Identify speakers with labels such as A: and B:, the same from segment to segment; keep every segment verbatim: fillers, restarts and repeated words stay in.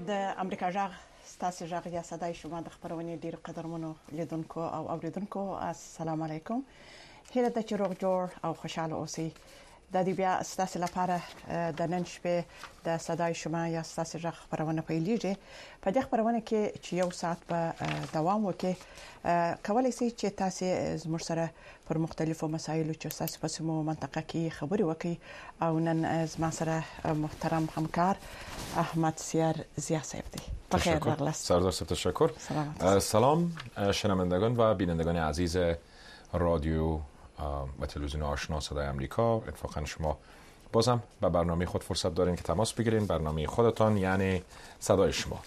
A: د امریکا جغ ستاسو جغ یا صداي شما د خبرونه ډیر قدرمنو لیدونکو او اوریدونکو السلام علیکم. هیله ده چې روغ جوړ او خوشاله اوسئ. د دې بیا ستاسو لپاره د نن شپې د صداي شما یا ستاسو جغ خبرونه پیلېږي. په دې خبرونه کې چې یو ساعت په دوام وکړي کولای شئ چې تاسو زموږ سره پر مختلفو مسایلو چې تاسو په سمو منطقه کې خبري وکړي او نن زما سره محترم همکار احمد سیار زیا صاحب دی. بخیر راغلاست.
B: سردار صاحب تشکر.
A: سلام.
B: سلام شنوندگان و بینندگان عزیز رادیو و تلویزیون آشنا صدای آمریکا. اتفاقا شما بازم به برنامه خود فرصت دارین که تماس بگیرین. برنامه خودتان یعنی صدای شما.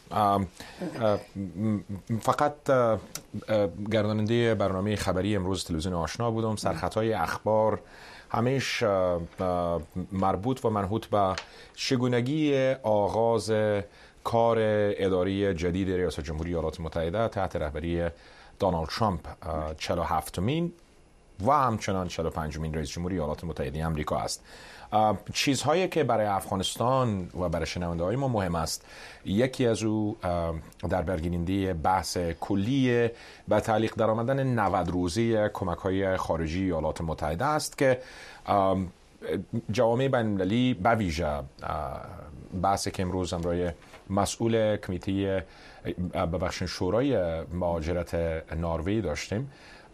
B: فقط گرداننده برنامه خبری امروز تلویزیون آشنا بودم. سرخطهای اخبار همیش مربوط و منحوت به چگونگی آغاز کار اداری جدید ریاست جمهوری ایالات متحده تحت رهبری دونالد ترامپ چهل و هفتمین و همچنان چهل و پنجمین رئیس جمهوری ایالات متحده آمریکا است. چیزهایی که برای افغانستان و برای شنونده‌های ما مهم است، یکی از او در برگیرنده بحث کلی به تعلیق درآمدن نود روزه کمک‌های خارجی ایالات متحده است که جوامع بین‌المللی به ویژه بحثی که امروز همراه مسئول کمیته ببخشید شورای مهاجرت نروژ داشتیم،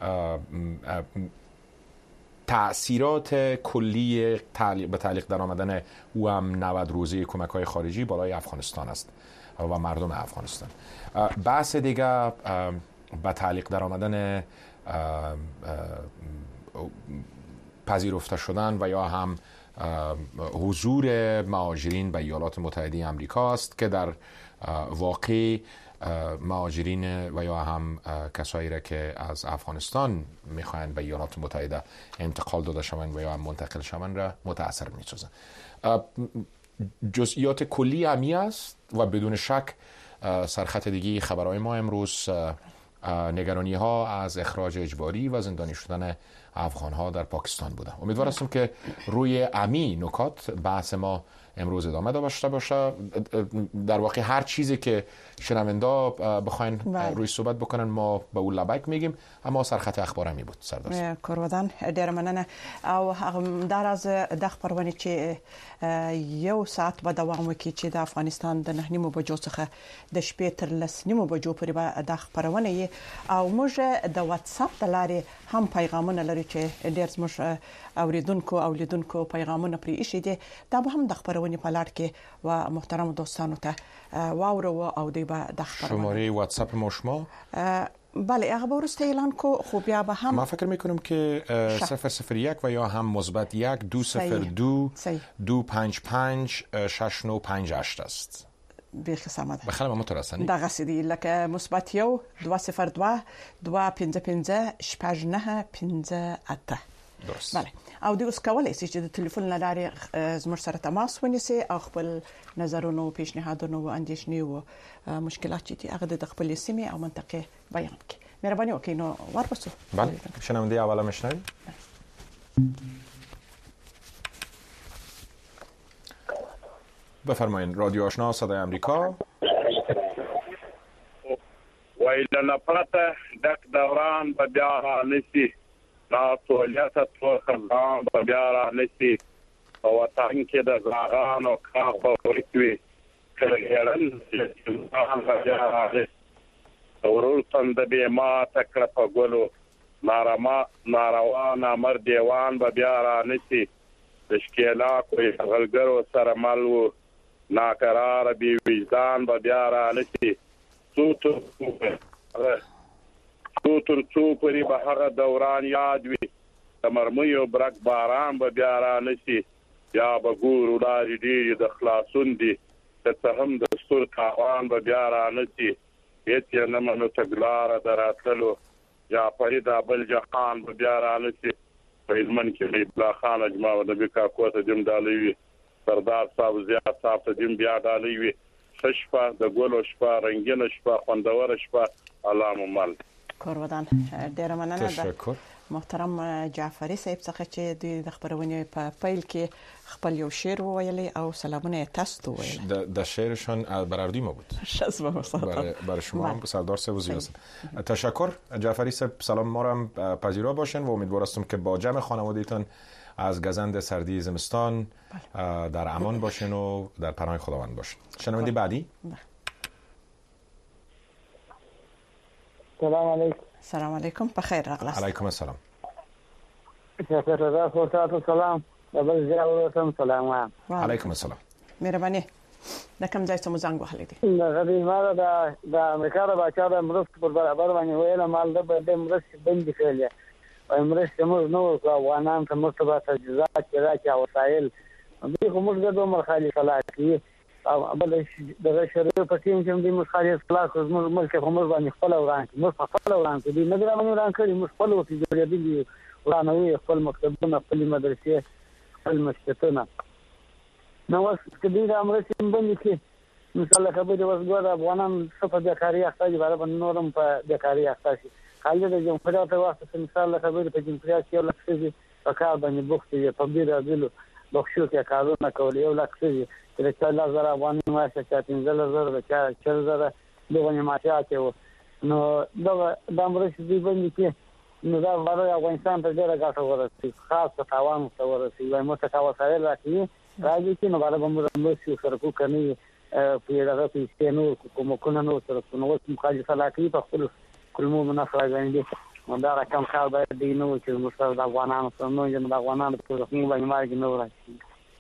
B: تأثیرات کلی به تعلیق در آمدن او هم نود روزه کمک‌های خارجی بالای افغانستان است و مردم افغانستان. بحث دیگه به تعلیق در آمدن پذیرفته شدن و یا هم حضور مهاجرین به ایالات متحده آمریکا است که در واقع مهاجرین و یا هم کسایی را که از افغانستان میخواهند به ایالات متحده انتقال داده شوند و یا هم منتقل شوند را متاثر میسازند. جزئیات کلی همی است و بدون شک سرخط دیگه خبرهای ما امروز نگرانی ها از اخراج اجباری و زندانی شدن افغان ها در پاکستان بوده. امیدوار هستم که روی امی نکات بحث ما امروز ادامه داشته باشه. در واقع هر چیزی که شنوندا بخواین روی صحبت بکنن ما به اون لبک میگیم، اما سرخط اخبار همی بود. سردار
A: کورودان ډیر مننه. او در از د خبرونه چې یو ساعت به دوام وکړي چې د افغانستان د نه نیمو بجو څخه د شپې تر لس نیمو بجو پورې به د خبرونه او موږ د واتس اپ د لارې هم پیغامونه لري چې ډیر زموږ اوریدونکو او لیدونکو پیغامونه پرې ایښي دي. دا به هم د خبرونه په لړ کې و محترم دوستانو ته واورو او دی به د خبرونه
B: شماره واتس اپ ما شما
A: بله هغه ورسته اعلان کو. خوب یا به هم
B: ما فکر میکنم که صفر صفر یک و یا هم مثبت یک دو صفر دو دو پنج پنج شش نو پنج هشت است.
A: بیخی سامده
B: بخیر ما مترسنی
A: دغه سیدی لکه مثبت یو دو صفر دو دو پنځه پنځه شپږ نه پنځه اته.
B: درست.
A: بله او دوی اوس کولای شي چې د ټلیفون لارې زموږ سره تماس ونیسي او خپل نظرونو پیشنهادونو او اندیشنې او مشکلات چې دي هغه د خپل سیمې او منطقې بیان کړي. مهرباني وکړئ نو ورپسو.
B: بله شنونده اوله میشنویم. بفرمایید. رادیو آشنا صدای آمریکا.
C: ویل نفرت دک دوران به بیا نسی نا سولیت تو خزان به بیا نسی او وطن کې د زاغان او کاغ ورکوي کړهړن چې به بیا نسی ورور تند به ما تکړه په ګلو نارما ناروا نامر دیوان به بیا نسی د شکیلا کوی غلګرو سره مالو ناقرار بی وجدان به بیا را نسی تو تو تو تر څو پرې به هغه دوران یاد وي د مرمیو برک باران به بیا را نسی یا به ګورو لارې ډېرې د خلاصون دي که څه هم د ستور تاوان به بیا را نسی هېڅ یې نه منو تګلاره د راتللو جعفري دا بل جهان به بیا را نسی په هلمند کې حبیب خان اجماع د بیکا کوته جم ډالۍ وي سردار صاحب زیات صاحب ته جم بیا ډالۍ وي شپه د ګلو شپه رنگین شپه خوندور شپه علامه مل
A: کورودان ډیر مننه.
B: تشکر.
A: محترم جعفری صاحب څخه چې د خبرونه په پیل کې خپل یو شعر ویلی او سلامونه تاسو ویل.
B: د شعرشان برردی ما بود.
A: شزم
B: برای برای شما هم سردار صاحب و زیاست. تشکر جعفری صاحب، سلام ما را هم پذیرا باشین و امیدوار هستم که با جمع خانواده‌تان از گزند سردی زمستان در امان باشین و در پناه خداوند باشین. شنونده بعدی.
D: سلام علیکم.
A: سلام علیکم، بخیر راغلاست.
B: علیکم السلام.
D: شکر خدا سلام. دبل جوابتم سلام.
B: علیکم السلام.
A: مهرباني. د کوم ځای څخه زنګ وهلی دي؟
D: د غوی ما د د امریکا د بچا د مرست پر برابر باندې ویل مال د د مرست بند کړل. او مرست موږ نو افغانان ته مرتبه تجهیزات چې او وسایل دي کومه د عمر خالي صلاحي او بل د شریف په ټیم کې د مخالف خلاص موږ ملک هم باندې خپل وران موږ خپل وران دي نه درامه وران کړی موږ خپل وتی جوړېدلی ورانوي خپل مکتبونه خپل مدرسې خپل مسجدونه نو اوس کله د امر سیم باندې کې مثال خبرې وسګور افغانان څه په کاری احتیاج باندې نورم په د کاری احتیاج خالد د جمهوریت په وخت کې مثال خبرې په جمهوریت کې لکه په کار باندې بوختي په ډیر ډول بخښو کې کارونه کول یو لکه چې څلور زره افغان ماشه چې پنځه زره د چا زره دغه ماشه نو دا د امریکا دی باندې کې نو دا ورته افغانستان ته ډیره ګټه ورسي خاص په تاوان څه ورسي وای مو ته وسایل راځي راځي چې نو باندې موږ موږ سره کو کني په دغه په نو کوم کو نو سره نو مخالفه لاکي په خپل کلمو منافع غوښتي نو دا رقم کار باید دی نو چې موږ د افغانانو سره نو د افغانانو په رسمي باندې مارګ نو راځي.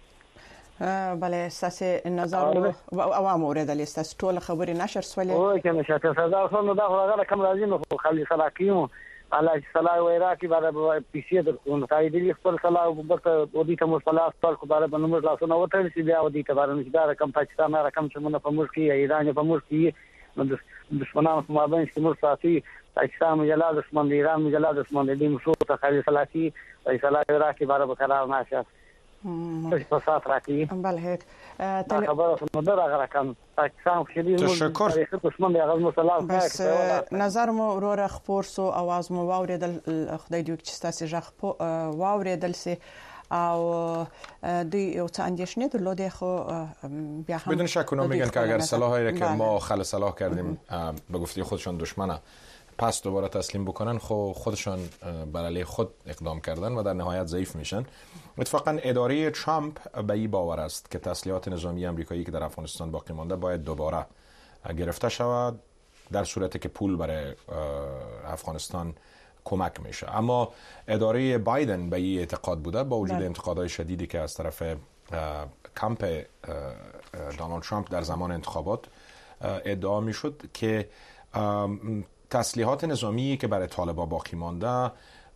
A: بله ساسي نظر عوام اوریدل است ټول خبرې نشر سولې
D: او کنه شته صدا خو دا هغه کم راځي نو خالي سلاکیو علي صلاح ویراکی باندې پیسې درکو تای دی خپل صلاح وبته ودی ته مصطلح خپل خو باندې نمبر لاسونه وته چې بیا ودی ته باندې دا رقم پاکستان رقم چې مونږ په ملک کې ایران په ملک کې نو دشمنانو په مابین کې ملک ساتي پاکستان مجلاد دشمن ایران مجلاد دشمن دي مشروع ته خالي سلاکی ای صلاح ویراکی باندې قرار نشه په سات راکی
A: بله هیک
D: خبره مدر هغه رقم پاکستان شدید
B: تشکر
D: دشمن دی هغه مصطلح
A: بس نظر مو ورور خبر سو आवाज مو واوریدل خدای دې چې تاسو ژغ واوریدل سي او دی یو څه اندیشنه درلوده خو بیا هم
B: بدون شک اونا میگن که اگر سلاحی را که ما خل سلاح کردیم به گفته خودشون دشمنه پس دوباره تسلیم بکنن خو خودشان بر علیه خود اقدام کردن و در نهایت ضعیف میشن. اتفاقا اداره ترامپ به این باور است که تسلیحات نظامی آمریکایی که در افغانستان باقی مانده باید دوباره گرفته شود در صورتی که پول برای افغانستان کمک میشه. اما اداره بایدن به این اعتقاد بوده با وجود انتقادهای شدیدی که از طرف کمپ دونالد ترامپ در زمان انتخابات ادعا میشد که تسلیحات نظامی که برای طالبان باقی مانده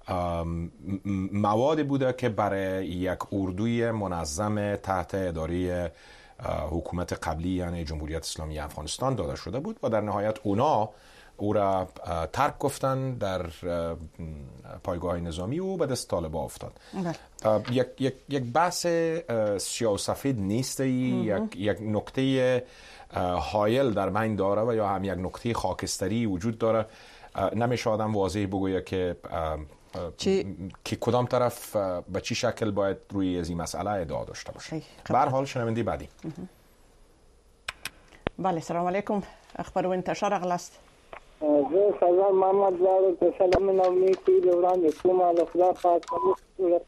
B: مواد بوده که برای یک اردوی منظم تحت اداره حکومت قبلی یعنی جمهوریت اسلامی افغانستان داده شده بود و در نهایت اونا او را ترک گفتن در پایگاه نظامی و به دست طالبان افتاد. یک یک یک بحث سیاه و سفید نیست، یک یک نکته حایل در بین داره و یا هم یک نکته خاکستری وجود داره. نمیشه آدم واضح بگوید که که کدام طرف به چی شکل باید روی از این مسئله ادعا داشته باشه. به هر حال شنونده بعدی.
A: بله سلام علیکم، اخبار و انتشار اغلاست.
E: زه سلام محمد زارو ته سلام نومي کوي وړاندې کومه له خدا پاک صورت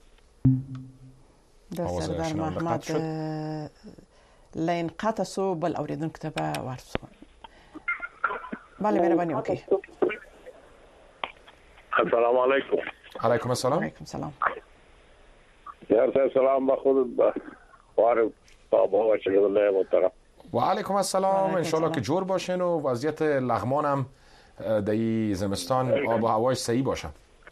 A: د سردار محمد لین قطع سو بل اوریدونکو ته به ورسو. بله مهرباني وکړئ.
C: السلام علیکم.
B: علیکم السلام.
A: علیکم السلام.
C: یار سلام با خود خوار بابا و چه الله محترم.
B: و علیکم السلام. ان شاء الله که جور باشین و وضعیت لغمان هم در این زمستان آب و هواش صحیح باشه.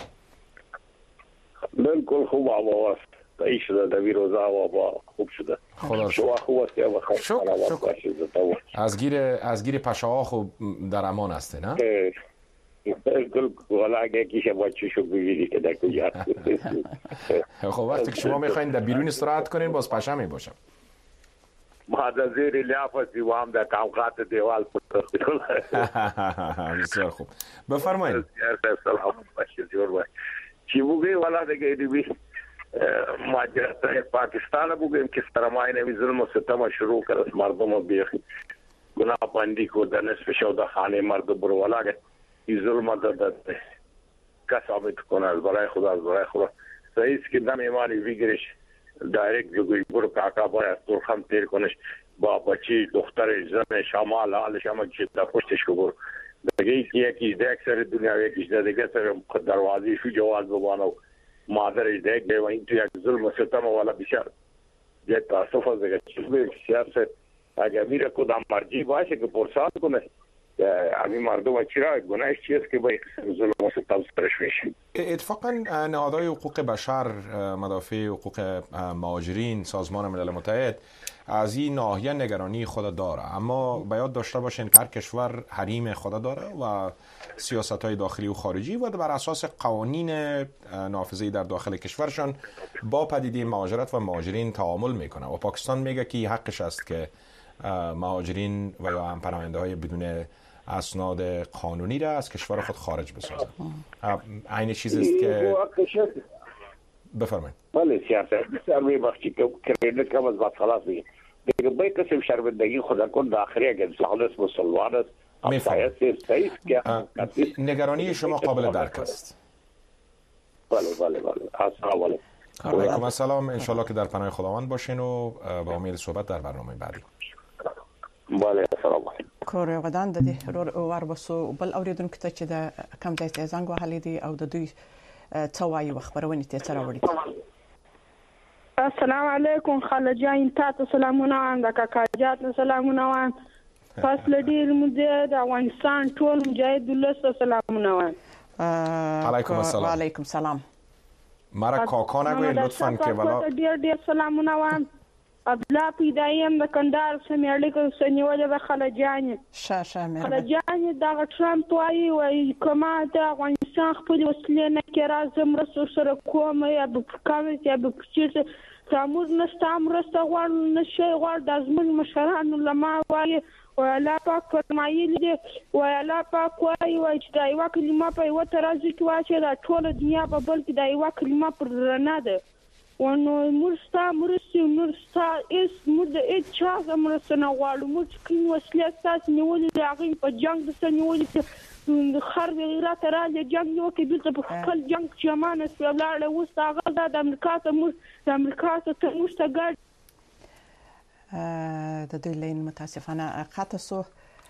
C: بالکل خوب آب و هواست. صحیح شده در روزا آب خوب شده.
B: خدا
C: شما خوب است یا بخیر.
B: شکر. از گیر از گیر پشه‌ها خوب در امان هستی نه؟
C: بالکل والا اگه کیشه بچه شو ببینی که در کجا
B: خب وقتی که شما میخواین در بیرون استراحت کنین باز پشه می باشم.
C: ما در زیر لیافتی و هم در کمقات دیوال
B: بسیار خوب. بفرمایید.
C: سلام باشید جور باش. چې وګي ولا دغه دی ماجرات پاکستان وګم کې سترماینه وی ظلم او ستم شروع کړ مردم به ګناه باندې کو د نس په شو د خانه مرد بروالاګه ای ظلم د کا ثابت کنه از برای خدا از برای خدا رئیس که دم ایمانی ویگرش دایرکت جوی برو کاکا باید ترخم تیر کنش با بچی دختر زن شمال حال شما که در پشتش کو برو دیگه یکی دیگه سر دنیا یکیش دیگه سر دروازه شو جواز ببانو مادرش دیگه و این تو یک ظلم و ستم والا بشار یک تاسف از دیگه چیز به سیاست اگه میره کدام مرجی باشه که پرسان کنه امی مردم چرا گناهش چیست که با ظلم و ستم سرش میشه.
B: اتفاقا نهادهای حقوق بشر، مدافع حقوق مهاجرین، سازمان ملل متحد از این ناحیه نگرانی خود داره، اما باید داشته باشین که هر کشور حریم خود داره و سیاست‌های داخلی و خارجی و بر اساس قوانین نافذه در داخل کشورشان با پدیده مهاجرت و مهاجرین تعامل میکنه و پاکستان میگه که حقش است که مهاجرین و یا هم پناهنده‌های بدون اسناد قانونی را از کشور خود خارج بسازد. این چیزی است که بفرمایید.
C: بله سیاست سرمی بخشی که کردن کم از بعد خلاص بگیم. دیگه باید قسم شرمندگی خدا کن داخلی اگر سالس مسلمان است.
B: میفهم. نگرانی شما قابل درک است.
C: بله بله بله. السلام علیکم.
B: علیکم السلام. ان شاءالله که در پناه خداوند باشین و با امید صحبت در برنامه بعدی.
C: بله السلام علیکم.
A: کور غدان د دې ور بسو بل اوریدونکو ته چې د کم ځای ته زنګ وهلې دي او د دوی څه وایي خبرونه ته سره وړي.
F: السلام علیکم خاله جان، تاسو سلامونه وایم، د کاکا جات سلامونه وایم، فاصله ډیر مده د افغانستان ټول مجاهد ولس سلامونه وایم.
B: علیکم السلام.
A: و علیکم السلام.
B: مرا کاکا نگوین لطفاً که ولا
F: ډیر ډیر سلامونه وایم. ابلا پیدایم د کندهار سمېړې کو سنیول به خاله جان
A: شه شه مې
F: خاله جان دا ټرمپ وايي وايي کومه د افغانستان خپل وسلې نه کې راځم رسو سره کوم یا به کاوي یا به چې تامور نستام رسته غوړ نشي غوړ د ازمن مشرانو لما وايي ولا پاک فرمایلی دی ولا پاک وايي وايي چې دا یو کلمه په یو ترازی کې واچي دا ټول دنیا په بل کې دا یو کلمه پر رڼا ده ونو مرستا مرسي مرستا اس مود اچ چا مرسنه غواړو موږ کې وسلې تاسو نیولې هغه په جنگ د سنیولې خر ویرا تر د جنگ یو کې بیل په خپل جنگ چمانه سولاړه وستا غزا د امریکا ته مو د امریکا ته مستګر
A: د دوی لین متاسفانه قطع سو.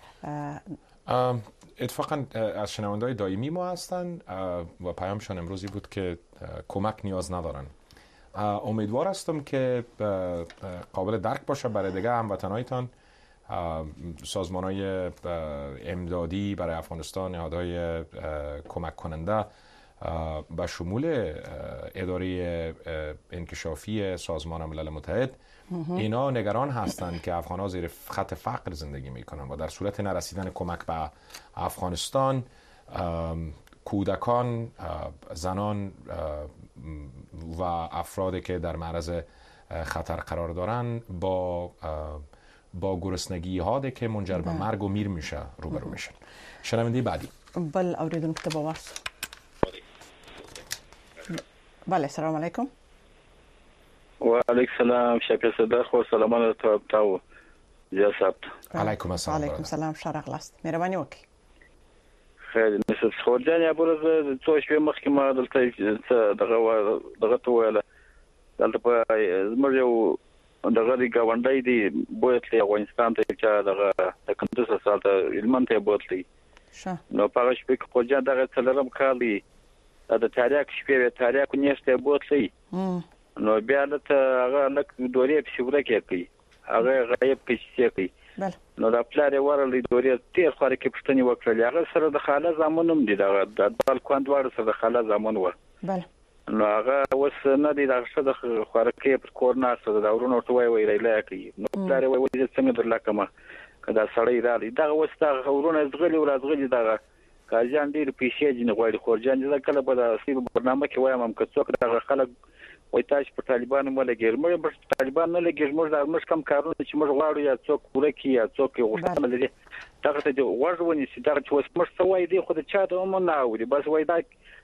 B: اتفاقا از شنونده‌های دائمی ما هستند و پیامشان امروزی بود که کمک نیاز ندارن. امیدوار هستم که قابل درک باشه برای دیگه هموطنایتان. سازمان‌های امدادی برای افغانستان، نهادهای کمک کننده به شمول اداره انکشافی سازمان ملل متحد اینا نگران هستند که افغان‌ها زیر خط فقر زندگی میکنن و در صورت نرسیدن کمک به افغانستان کودکان، زنان و افرادی که در معرض خطر قرار دارن با با گرسنگی ها که منجر به مرگ و میر میشه روبرو میشن. شنونده بعدی
A: بل اوریدونکو ته واسو. بله سلام علیکم.
G: و علیکم السلام شکر صدر خو سلامونه تاسو یا ثبت.
B: علیکم السلام.
A: علیکم السلام شرق لاست. مهرباني وکړئ.
G: خیر نسب خورجان یا برز څو شپې مخکې ما دلته دغه دغه توله دلته په زموږ یو دغه دی گاونډي دی بوتلی افغانستان ته چې دغه د کندوز سال ته علمن ته بوتلی نو په شپې کې خورجان دغه څلرم کال دی د تاریخ شپې تاریخ نشته بوتلی نو بیا ته هغه لک دورې په شوره کې کوي هغه غیب کې کوي نو دا پلار ورلې دورې تیر خوري کې پښتني وکړل هغه سره د خاله زمونم دي دا د بالکون دوار سره د خاله زمون و
A: بله
G: نو هغه وس نه دي دا څه د خوري کې پر کورنا سره دا ورونو ټوي وی ریلا کوي نو پلار وی وی څنګه درلکمه کدا سړی را دي دا وس دا ورونه زغلی ول ازغلی دا کاجان ډیر پیسې جن غوړي خورجان دا کله په داسې برنامه کې وایم هم که څوک دا خلک وای تاسو په طالبانو ملګری مې په طالبان نه لګیږي موږ دا موږ کم کارونه چې موږ غواړو یا څوک پوره کی یا څوک غوښتنه لري دا ته د ورځونی چې دا چې وس موږ سوای دی خو د چا ته مونږ نه اوري بس وای دا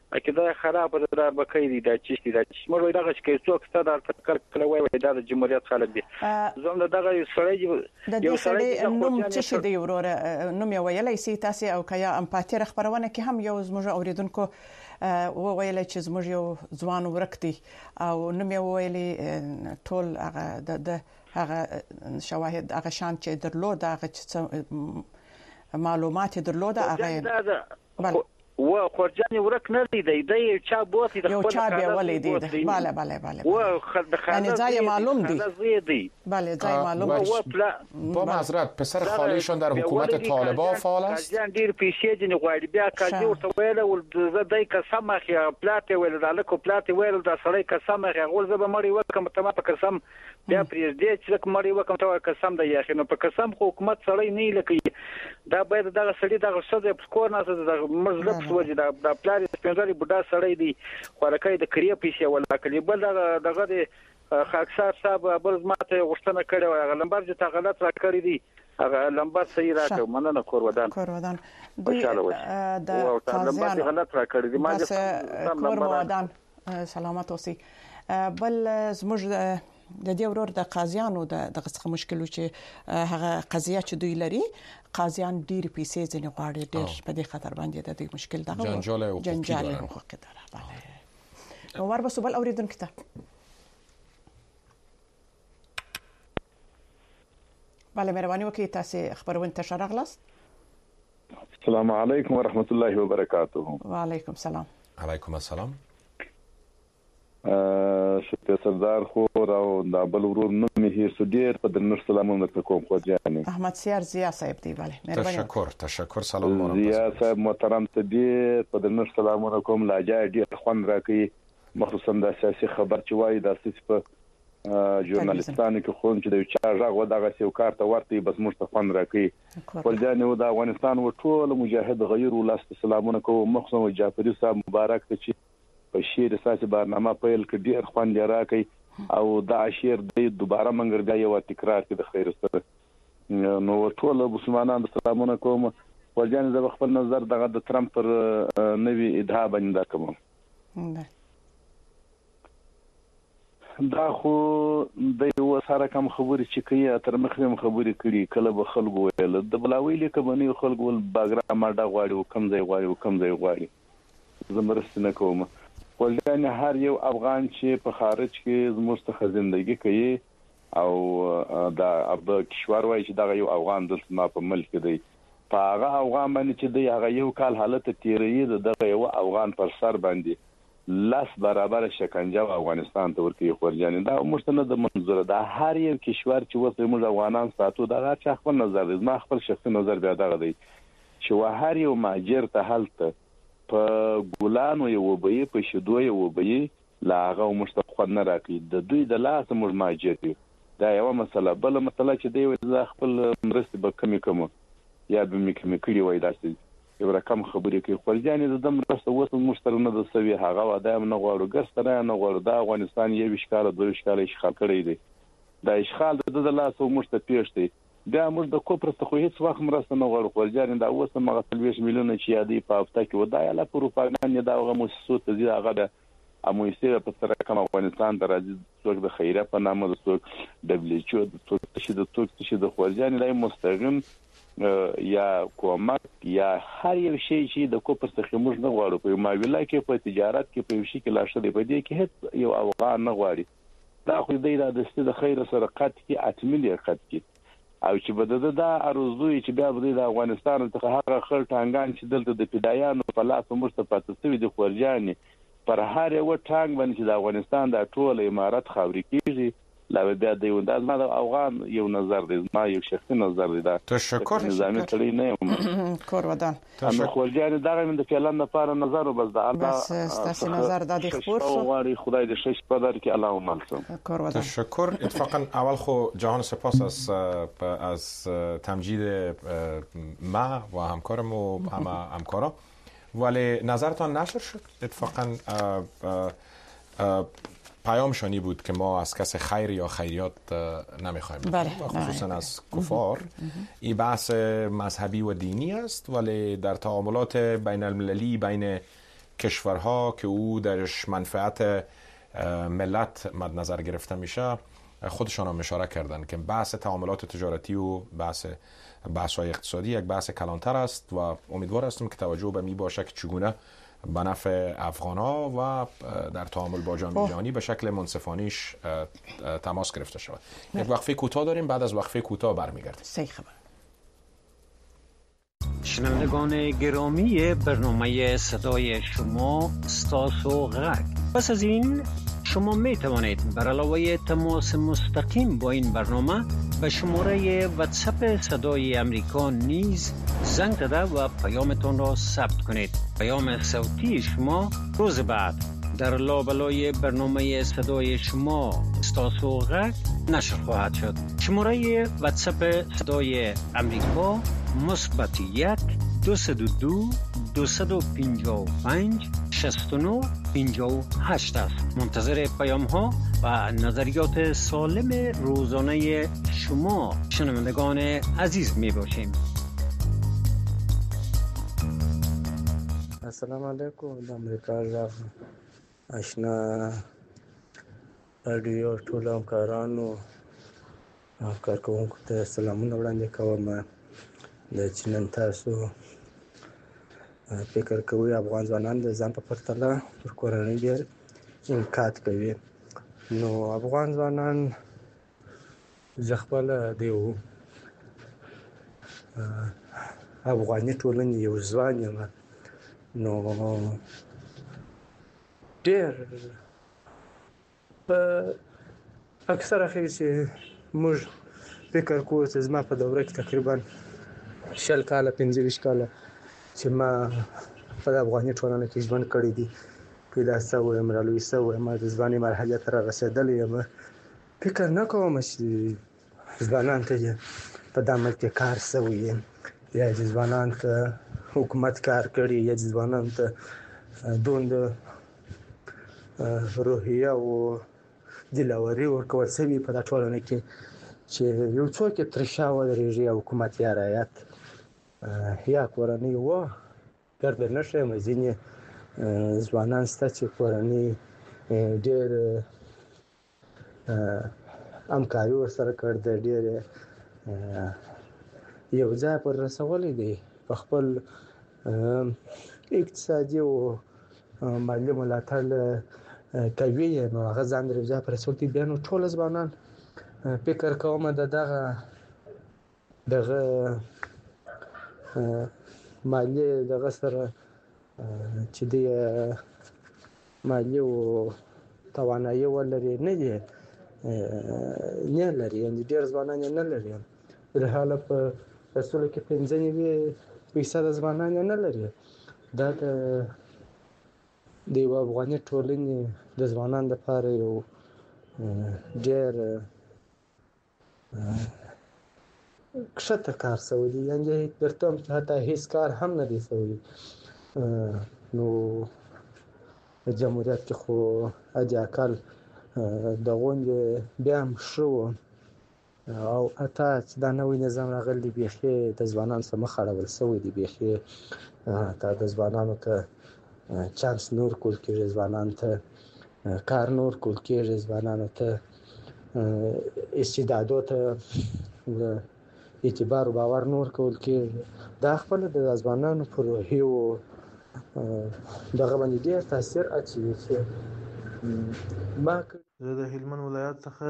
G: عقیده خراب ده بکې دي د چشتي د چشمر وای دغه چې څوک ستاره تکل کله وای وای د جمهوریت خلک دي زموږ دغه سړی یو سړی
A: نوم چې دی وروره نوم یې ویلای سي تاسو او کیا امپاتي خبرونه کې هم یو زموږ اوریدونکو و ویل چې زموږ یو ځوان ورکتي او نوم یې ویلي ټول هغه د هغه شواهد هغه شان چې درلود هغه معلومات درلود هغه بله
G: و خورجان ورک نه دی دی د چا بوتي د
A: خپل چا به ولې دی بله بله بله و یعنی ځای معلوم دی بله ځای معلوم
B: و با معذرت پسر خالیشون در حکومت طالبان فعال است
G: ډیر پیسې دي غواړي بیا کاجی ورته ویل ول زدای قسم اخی پلاټ ویل د لکو پلاټ ویل د سړی قسم اخی غول زب مړی وکم ته ما په قسم بیا پریزیدنت چې مړی وکم ته قسم د یاخي نو په قسم خو حکومت سړی نه لکې دا باید دغه سړی دغه څه د سکور نه د مرزله وجه د د پلار سپینځري بډا سړی دی خورکې د کریه پیسې ولا کلی بل دغه د خاکسار صاحب بل ماته غشتنه کړي هغه لمبر چې غلط را کړی دی هغه لمبر صحیح راکړ مننه کور ودان
A: کور ودان د
G: لمبر غلط را کړی دی ما
A: کور ودان سلامت اوسئ بل زموږ د دې ورور د قاضیانو د دغه څه مشکل چې هغه قضیه چې دوی لري قاضیان ډیر پیسې ځنې غواړي ډیر په دې خاطر باندې د دې مشکل دغه
B: جنجال حقوقي
A: جنجال حقوقي دره بله نو ور بسو بل اوریدونکو ته بله مهرباني وکړئ تاسو خبرونه تشریح غلاست
C: السلام علیکم ورحمت الله وبرکاته
A: وعلیکم السلام
B: علیکم السلام
C: شته سردار خور او د بل ورور نوم هي سودیر په درنښت سلامونه کوم خو جاني
A: احمد سیار زیا صاحب دی bale مهرباني
B: تشکر تشکر سلام مورم
C: زیا صاحب محترم ته دی په درنښت سلامونه کوم لاجا ډیر خوان راکې مخصوصا د سیاسي خبر چې وایي د سیاسي په ژورنالیستانو کې خون چې د چا ژغ و دغه یو کار ته ورته بس موږ ته خوان راکې خو جاني و د افغانستان و ټول مجاهد غیر ولست سلامونه کوم مخصوصا جعفری صاحب مبارک ته چې په شیر اساسي برنامه پیل کې ډیر خوان راکې او د عشیر د دوباره منګرګا یو تکرار کې د خیر سره نو ټول مسلمانانو سلامونه کوم ورجان زه خپل نظر دغه د ترامپ پر نوی ادعا باندې کوم دا خو د یو سره کوم خبرې چې کوي تر مخه خبرې کړي کله به خلکو ویل د بلاوی لیکه باندې خلکو ول باګرام ما دا غواړي کم ځای غواړي کم ځای غواړي زمرست نه کوم ولدان هر یو افغان چې په خارج کې زموږ څخه ژوندۍ کوي او دا اب کشور وای چې دا یو افغان د ما په ملک دی په هغه افغان باندې چې دی هغه یو کال حالت تیرې د یو افغان پر سر باندې لاس برابر شکنجه افغانستان ته ورکی خورجان دا مشتنه د منظور دا هر یو کشور چې وسه موږ افغانان ساتو دا هر خپل نظر دی ما خپل شخصي نظر بیا دا دی چې هر یو ماجر ته حالت په ګولانو یو وبې په شدو یو وبې لاغه مشتخ نه راکې د دوی د لاس موږ ماجر دی دا یو مسله بل مسله چې دی خپل مرستې به کمی کوم یا به مې کمی کړی وای داسې یو رقم خبرې کوي خورجان د دم مرسته وسو مشترنه د سوي هغه وادم نه غواړو ګستره نه غواړو دا افغانستان یو اشکال دوه اشکال اشغال کړی دی دا اشغال د لاس مشته پیښ دی بیا موږ د کوپر څخه خو هیڅ وخت مرسته نه غواړو خورجان دا اوس مغه څلويش میلیونه چې یادې په هفته کې ودای لا پروپاګاندا دا هغه مؤسسو ته دی هغه د امویسه په سره کوم افغانستان ته راځي څوک د خیره په نامه د څوک دبليو د څوک چې د څوک چې د خورجان لای مستقیم یا کومک یا هر یو شی چې د کوپر څخه موږ نه غواړو په ماویلا کې په تجارت کې په شي کې لاشه دی په دې کې هیڅ یو افغان نه غواړي دا خو دې د ست د خیر سره قط کې اتملی قط کې او چې بده دا ارزوی چې بیا د افغانستان څخه هغه خل ټانګان چې دلته د فدایانو په لاس مرسته پاتې شوی د خورجاني پر هر یو ټانګ باندې چې د افغانستان د ټول امارات خاوري کیږي لا بیا د یو د افغان یو نظر دی ما یو شخصي نظر دی دا
B: تشکر
C: نظامی تړي نه
A: کور ودان
C: اما خورجاني دغه من د فعلن لپاره نظر وبس د الله
A: بس تاسو نظر د دې خبر شو
C: غواړي خدای دې شش په در کې الله ومنسم
A: کور ودان
B: تشکر اتفاقا اول خو جهان سپاس از از تمجید ما و همکارم و همه همکارا ولی نظرتان نشر شد اتفاقا پیامشانی بود که ما از کس خیر یا خیریات نمیخوایم خصوصا از کفار این بحث مذهبی و دینی است ولی در تعاملات بین المللی بین کشورها که او درش منفعت ملت مد نظر گرفته میشه خودشان هم اشاره کردن که بحث تعاملات تجارتی و بحث بحث های اقتصادی یک بحث کلانتر است و امیدوار هستم که توجه به می باشه که چگونه به نفع افغان‌ها و در تعامل با جامعه جهانی به شکل منصفانیش تماس گرفته شود. یک وقفه کوتاه داریم، بعد از وقفه کوتاه برمیگردیم.
A: صحیح خبر.
H: شنوندگان گرامی برنامه صدای شما استاسو غرق. پس از این شما می توانید بر علاوه تماس مستقیم با این برنامه به شماره واتساپ صدای امریکا نیز زنگ زده و پیامتان را ثبت کنید. پیام صوتی شما روز بعد در لابلای برنامه صدای شما استاسو غرق نشر خواهد شد. شماره واتساپ صدای امریکا مثبت یک دویست و دو دویست و پنجاه و پنج شصت و نه پنجاه و هشت است. منتظر پیام ها و نظریات سالم روزانه شما شنوندگان عزیز می باشیم.
I: السلام علیکم. د امریکا غږ آشنا رادیو ټول همکارانو او کارکوونکو ته سلامونه وړاندې کوم. د چې نن تاسو فکر کوئ افغان ځوانان د ځان په پرتله پر کورنۍ ډېر انعکاس کوي، نو افغان ځوانان زه خپله د یو افغاني ټولنې یو ځوان یم، نو ډېر په اکثره خیر چې موږ فکر کوو چې زما په دوره کې تقریبا شل کاله پنځه ویشت کاله چې ما په افغاني ټولنه کې ژوند کړی دی، پیدا شوی یم، رالوی شوی یم، د ځوانۍ مرحلې ته رارسېدلی یم. فکر نه کوم چې ځوانان ته په دا ملک کې کار شوی یم یا چې ځوانان ته حکومت کار کړی یا چې ځوانان ته دومره روحیه او دلاوري ورکول شوي په دا ټولنه کې چې یو څوک یې تر شا ودرېږي یا حکومت یا رعیت یا کورنۍ وه ګرده نه ښیم. ځینې ځوانان شته چې کورنۍ ډېر همکاري ورسره کړې ده، ډېر یو ځای پورې رسولی دی، په خپل اقتصادي او مالي ملاتړ کوي، نو هغه ځان در یو ځای پورې رسولی دی. بیا نو ټول ځوانان فکر کوم د دغه دغه مالي دغه سره چې دی مالي او توانایي ولري نه دی نه لري، یعنې ډېر ځوانان یې نه لري. فلحال په رسولو کې پنځه نوي فیصده ځوانان یې نه لري. دا د د یوه افغاني ټولنې د ځوانانو لپاره یو ډېر کښته کار شوی دی، یعنې درته وایم چې حتی هېڅ کار هم نه دی شوی. نو په جمهوریت کې خو حد اقل د غونډې بیا هم ښه و، او حتی چې دا نوی نظام راغلی دی بیخي د ځوانانو سره مخ اړول شوی دی، بیخي حتی د ځوانانو ته چانس نور کول کېږي، ځوانانو ته کار نور کول کېږي، ځوانانو ته استعدادو ته اعتبار او باور نور کول کېږي. دا خپله د ځوانانو په روحیو دغه باندې ډېر تاثیر اچوي چې ما
J: زه د هلمند ولایت څخه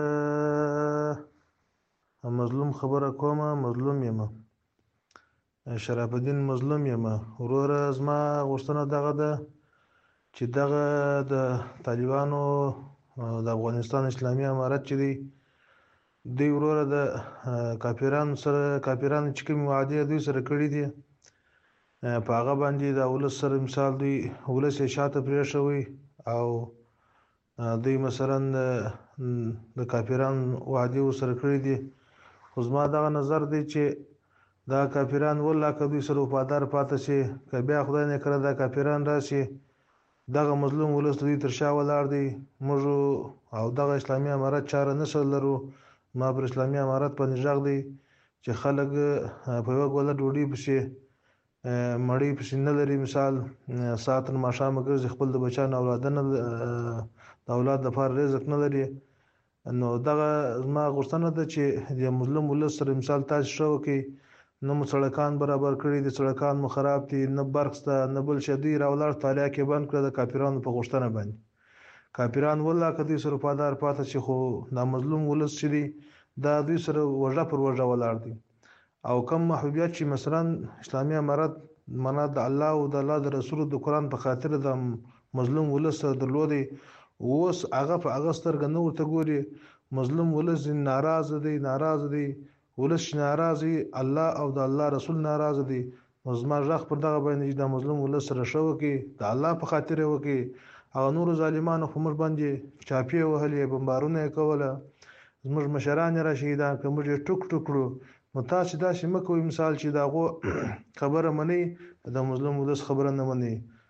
J: مظلوم خبره کوم. مظلوم یم، شرف الدین مظلوم یم. وروره زما غوښتنه دغه ده چې دغه د طالبانو د افغانستان اسلامي امارت چې دی دوی وروره د کافرانو سره کافرانو چې کومې وعدې دوی سره کړي دي په هغه باندې د ولس سره مثال دوی ولس یې شاته پرېښوی او دوی مثلا د کافرانو وعدې ورسره کړي دي. خو زما دغه نظر دی چې دا کافران والله که دوی سره وفادار پاتې شي، که بیا خدای نه کړه دا کافران راشي، دغه مظلوم ولس دوی تر شا ولاړ دی. موږ او دغه اسلامي امارت چاره نشه لرو. ما پر اسلامي امارت باندې غږ دی چې خلک په یوه ګوله ډوډۍ پسې مړی پسې نه لري، مثال ساعتن ماښام ګرځي خپل د بچانو اولادنه د اولاد لپاره رزق نه لري. نو دغه زما غوښتنه ده چې د مظلوم ولس سره مثال تاسو شو کې نه مو سړکان برابر کړي دي، سړکان مو خراب دي، نه برق شته نه بل شي، دوی راولاړ طالع کې بند کړه د کاپیرانو په غوښتنه باندې. کاپیران والله که دوی سره پادار پاتې چې خو دا مظلوم ولس چې دی دا دوی سره وژه پر وژه ولاړ دي. او کم محبوبیت چې مثلا اسلامي امارت معنا د الله او د الله د رسول د قرآن په خاطر د مظلوم ولس سره درلودي، اوس هغه په هغه سترګه نه ورته ګوري. مظلوم ولس ناراض دی، ناراض دی، ولس ناراض دی، الله او د الله رسول ناراض دي. زما ځخ پر دغه باندې د مظلوم ولس سره شو کې د الله په خاطر وکي. او نور ظالمانو په موږ باندې چاپی وهلې، بمبارونه کوله، زموږ مشران را شهیدان کوم چې ټوک ټوکړو. نو تاسو دا چې مکوې مثال چې داغو خبره مني، د مظلوم ولس خبره نه مني.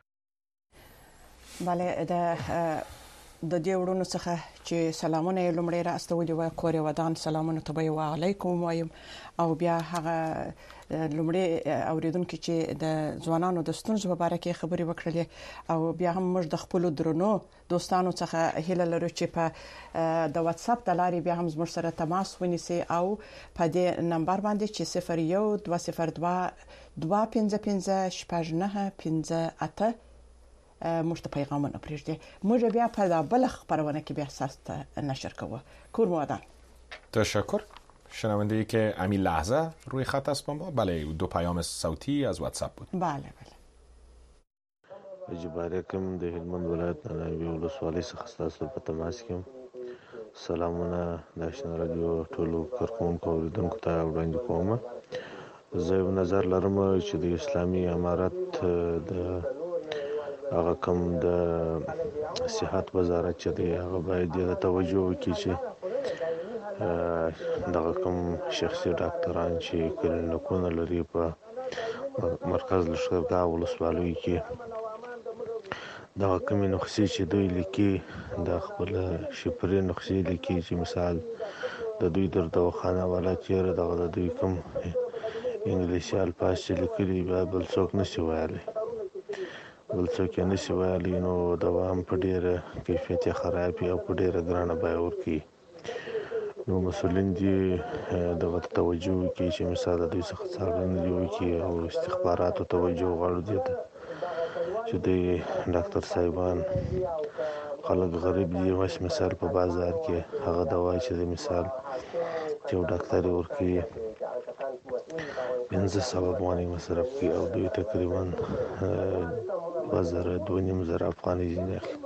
A: بله د د دې وړونو څخه چې سلامونه یې لومړی را استولي و کور ودان سلامونه تبي و علیکم وایم، او بیا هغه لومړی اوریدونکو چې د ځوانانو د ستونزو په اړه کې خبرې وکړلې، او بیا هم موږ د خپل درنو دوستانو څخه هیله لرو چې په د واتس اپ د لارې بیا هم زموږ سره تماس ونیسي او په دې نمبر باندې چې صفر یو دوه صفر دوه دوه پنځه پنځه شپږ نه پنځه اته موږ ته پیغامونه پرېږدي. موږ بیا په بل خبرونه کې بیا ساست نشر کوو. کور مودان
B: تشکر. شنونده ای که همین لحظه روی خط است با ما، بله دو پیام صوتی از واتساپ بود.
A: بله بله.
K: اجباره کوم د هلمند ولایت نه ولسوالۍ څخه تاسو په تماس کې سلامونه د آشنا رادیو ټولو کارکونکو اوریدونکو ته وړاندې کوم. زه یو نظر لرم چې د اسلامي امارت د هغه کوم د صحت وزارت چې دی هغه باید د توجه وکړي چې دغه کوم شخصي ډاکټران چې کلینیکونه لري په مرکز لښکرګاه ولسوالۍ کې دغه کومې نسخې چې دوی لیکي د خپل شفري نسخې لیکي چې مثال د دوی در دواخانه والا چیرې دغه د دوی کوم انګلیسي الفاظ چې لیکلي بیا بل څوک نشي ویلی بل څوک یې نشي ویلی نو دوا هم په ډېره کیفیت یې خراب وي او په ډېره ګرانه بیه ورکوي. نو مسؤلین دې دغه توجه وکړي چې مثال د دوی څخه څارنه دې وکړي او استخباراتو توجه غواړو دې ته چې دوی ډاکټر صاحبان خلک غریب دي، مش مثال په بازار کې هغه دوا چې د مثال چې یو ډاکټر یې ورکوي پنځه سوه افغانۍ مصرف کوي او دوی تقریبا دوه زره دوه نیم زره افغانۍ ځینې اخلي.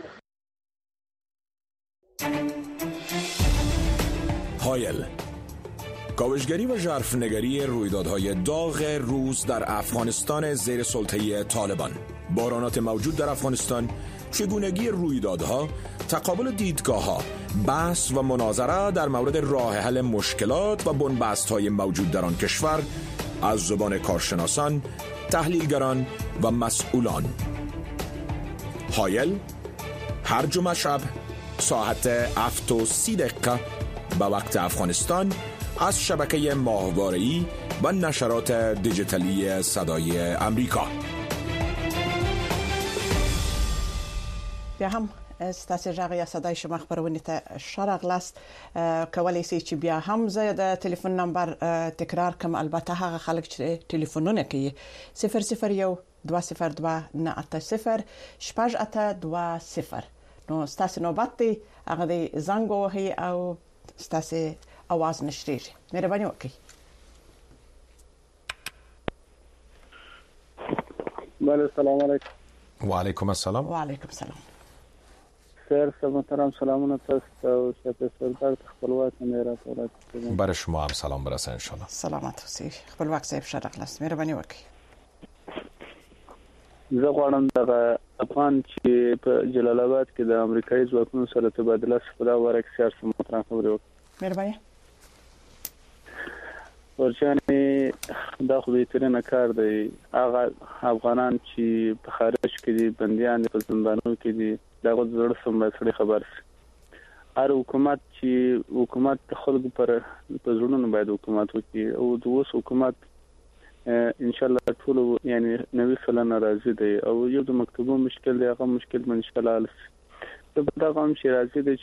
L: هایل، کاوشگری و ژرفنگری رویدادهای داغ روز در افغانستان زیر سلطه طالبان. بحرانات موجود در افغانستان، چگونگی رویدادها، تقابل دیدگاه‌ها، بحث و مناظره در مورد راه حل مشکلات و بنبست‌های موجود در آن کشور از زبان کارشناسان، تحلیلگران و مسئولان. هایل، هر جمعه شب ساعت هفت و سی دقیقه به وقت افغانستان از شبکه ماهواره‌ای و نشرات دیجیتالی صدای امریکا.
A: بیا هم ستاسو ژغ یا صدای شما خبرونه ته شرغلاست کولای شي چې بیا هم زه د ټلیفون نمبر تکرار کوم. البته هغه خلک چې ټلیفونونه کوي صفر صفر یو دوه صفر دوه نه اته صفر شپږ اته دوه صفر. نو ستاسو نوبت دی هغه د زنګ وهي او ستاسو आवाज نشریږي. مهرباني وکړئ.
E: بله السلام علیکم.
B: وعلیکم السلام.
A: وعلیکم السلام.
E: خیر محترم سلامونه تاسو ته او شپه سردار خپلواک میرا تولد
B: برای شما هم سلام برسه ان شاء الله.
A: سلامت اوسئ. خپلواک صاحب شرغلاست. مهرباني وکړئ.
E: زه غواړم دغه افغان چې په جلال آباد کې د امریکایي ځواکونو سره تبادله شوه ورک سیاسي مطرح خبرې وکړم.
A: مهرباني.
E: ورچانه دا خو بهترینه کار دی. هغه افغانان چې په خارج کې دي بنديان په زندانونو کې دي دغه زړه سم سړي خبر سي. هر حکومت چې حکومت خلکو پر په زړونو باید حکومت وکړي او د اوس حکومت ان شاء الله ټول یعنی نوې سلنه راځي دی او یو د مکتوبو مشکل دی هغه مشکل من ان شاء الله حل شي دا هم شي راځي دی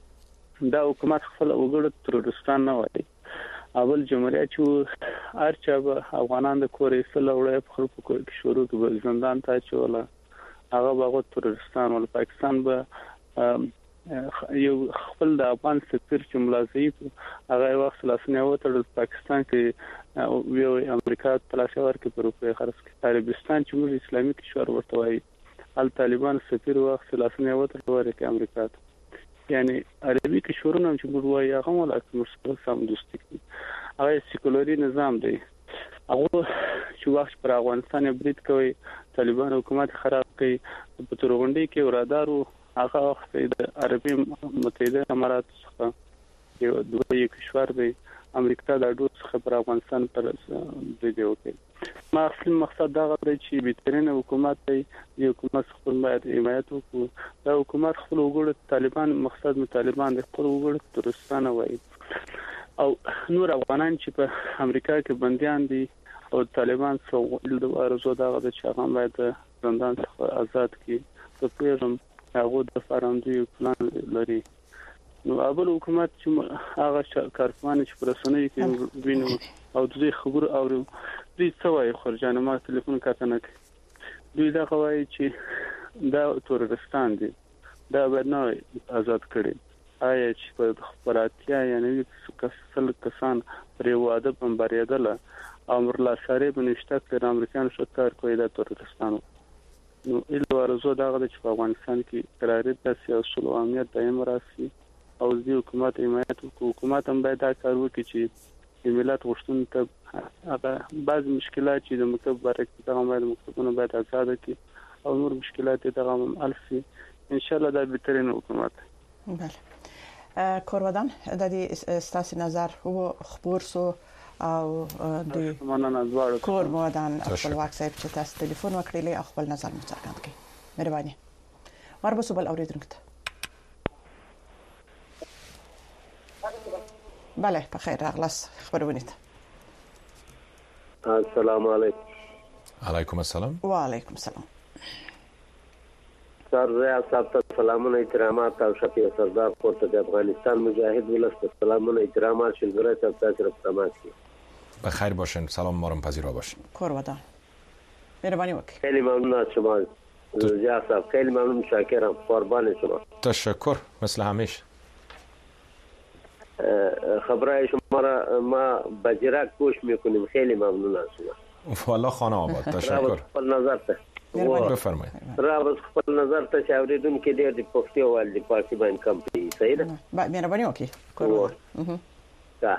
E: چې دا حکومت خپل وګړو ترورستان نه وایي اول جمهوریت چې ارچا افغانان د کورې سلوړې په خپل کور کې شروع کړ زندان ته چولا هغه باغ ترورستان ول پاکستان به یو خپل د افغان سفیر چې ملازم هغه وخت لاسنه وته د پاکستان کې ویو امریکا تلاشور کې پروپه خرڅ کې طالبستان چې موږ اسلامي کشور ورته وایي ال طالبان سفیر وخت لاسنه وته ورته امریکا یعنی عربي کشورونه چې موږ وایي هغه ولکه مسلمان سم دوستي هغه سیکولري نظام دی هغه چې وخت پر افغانستان برید کوي طالبان حکومت خراب کوي په تورغونډي کې ورادارو هغه وخت د عربي متحده امارات څخه یو دوی کشور دی امریکا د اډو څخه پر افغانستان پر برید وکړي ما اصلي مقصد دا غوړي چې بهترین حکومت دی د حکومت خپل باید حمایت وکړي دا حکومت خپل وګړو طالبان مقصد طالبان د خپل وګړو ترورستان وایي او نور افغانان چې په امریکا کې بنديان دي او طالبان څو د ارزو دا غوړي چې هغه باید زندان څخه آزاد کړي په پیغام هغه د فرانسوي پلان لري نو اول حکومت چې هغه کارپان چې پرسنوي کې وینو او د دې خبر او دوی څوای خرجانه ما ټلیفون کاتنه دوی دا کوي چې دا تورستان دي دا باید نه آزاد کړي آیا چې په خبراتیا یعنی کسل کسان پر واده بمباریدل امر لا شری بنشته تر امریکایانو شکار کوي دا تورستانو نو ایله ورزو دا غوډه چې په افغانستان کې قرارداد د سیاسي او امنیت دایم راسي او د حکومت حمایت او حکومت هم باید دا کار وکړي چې ملت غوښتنه ته هغه بعض مشکلات چې د مکتب برکت هغه باید مکتبونه باید آزاد کړي او نور مشکلات د هغه هم الفي ان شاء الله دا بهترین حکومت
A: بله کوروادان د دې ستاسو نظر او خبر سو او د کور مودان خپل واکسایب چې تاسو ټلیفون وکړئ او خپل نظر مو څرګند کړئ مهرباني وربو سبل اوریدونکو بله په خیر راغلاس خبرونه
M: السلام علیکم
B: علیکم السلام
A: و علیکم السلام
M: سر ریاض صاحب ته سلامونه احترامات او شفیع سردار کوته د افغانستان مجاهد ولست سلامونه احترامات شلګره صاحب تاسو رحمت کی
B: بخیر باشین سلام ما رو پذیرا باشین
A: کوروادان مهربانی وکړئ
M: خیلی ممنون از شما ریاض صاحب خیلی ممنون شاکرم قربان شما
B: تشکر مثل همیشه
M: خبرهای شما را ما بجرک گوش میکنیم خیلی ممنون از شما
B: والله خانه آباد تشکر
M: خپل نظر ته
B: بفرمایید
M: رابط خپل نظر ته چاوریدون کې ډېر د پښتو ول د پارتي باندې کمپنی صحیح ده
A: مهرباني وکړئ کوروادان
M: دا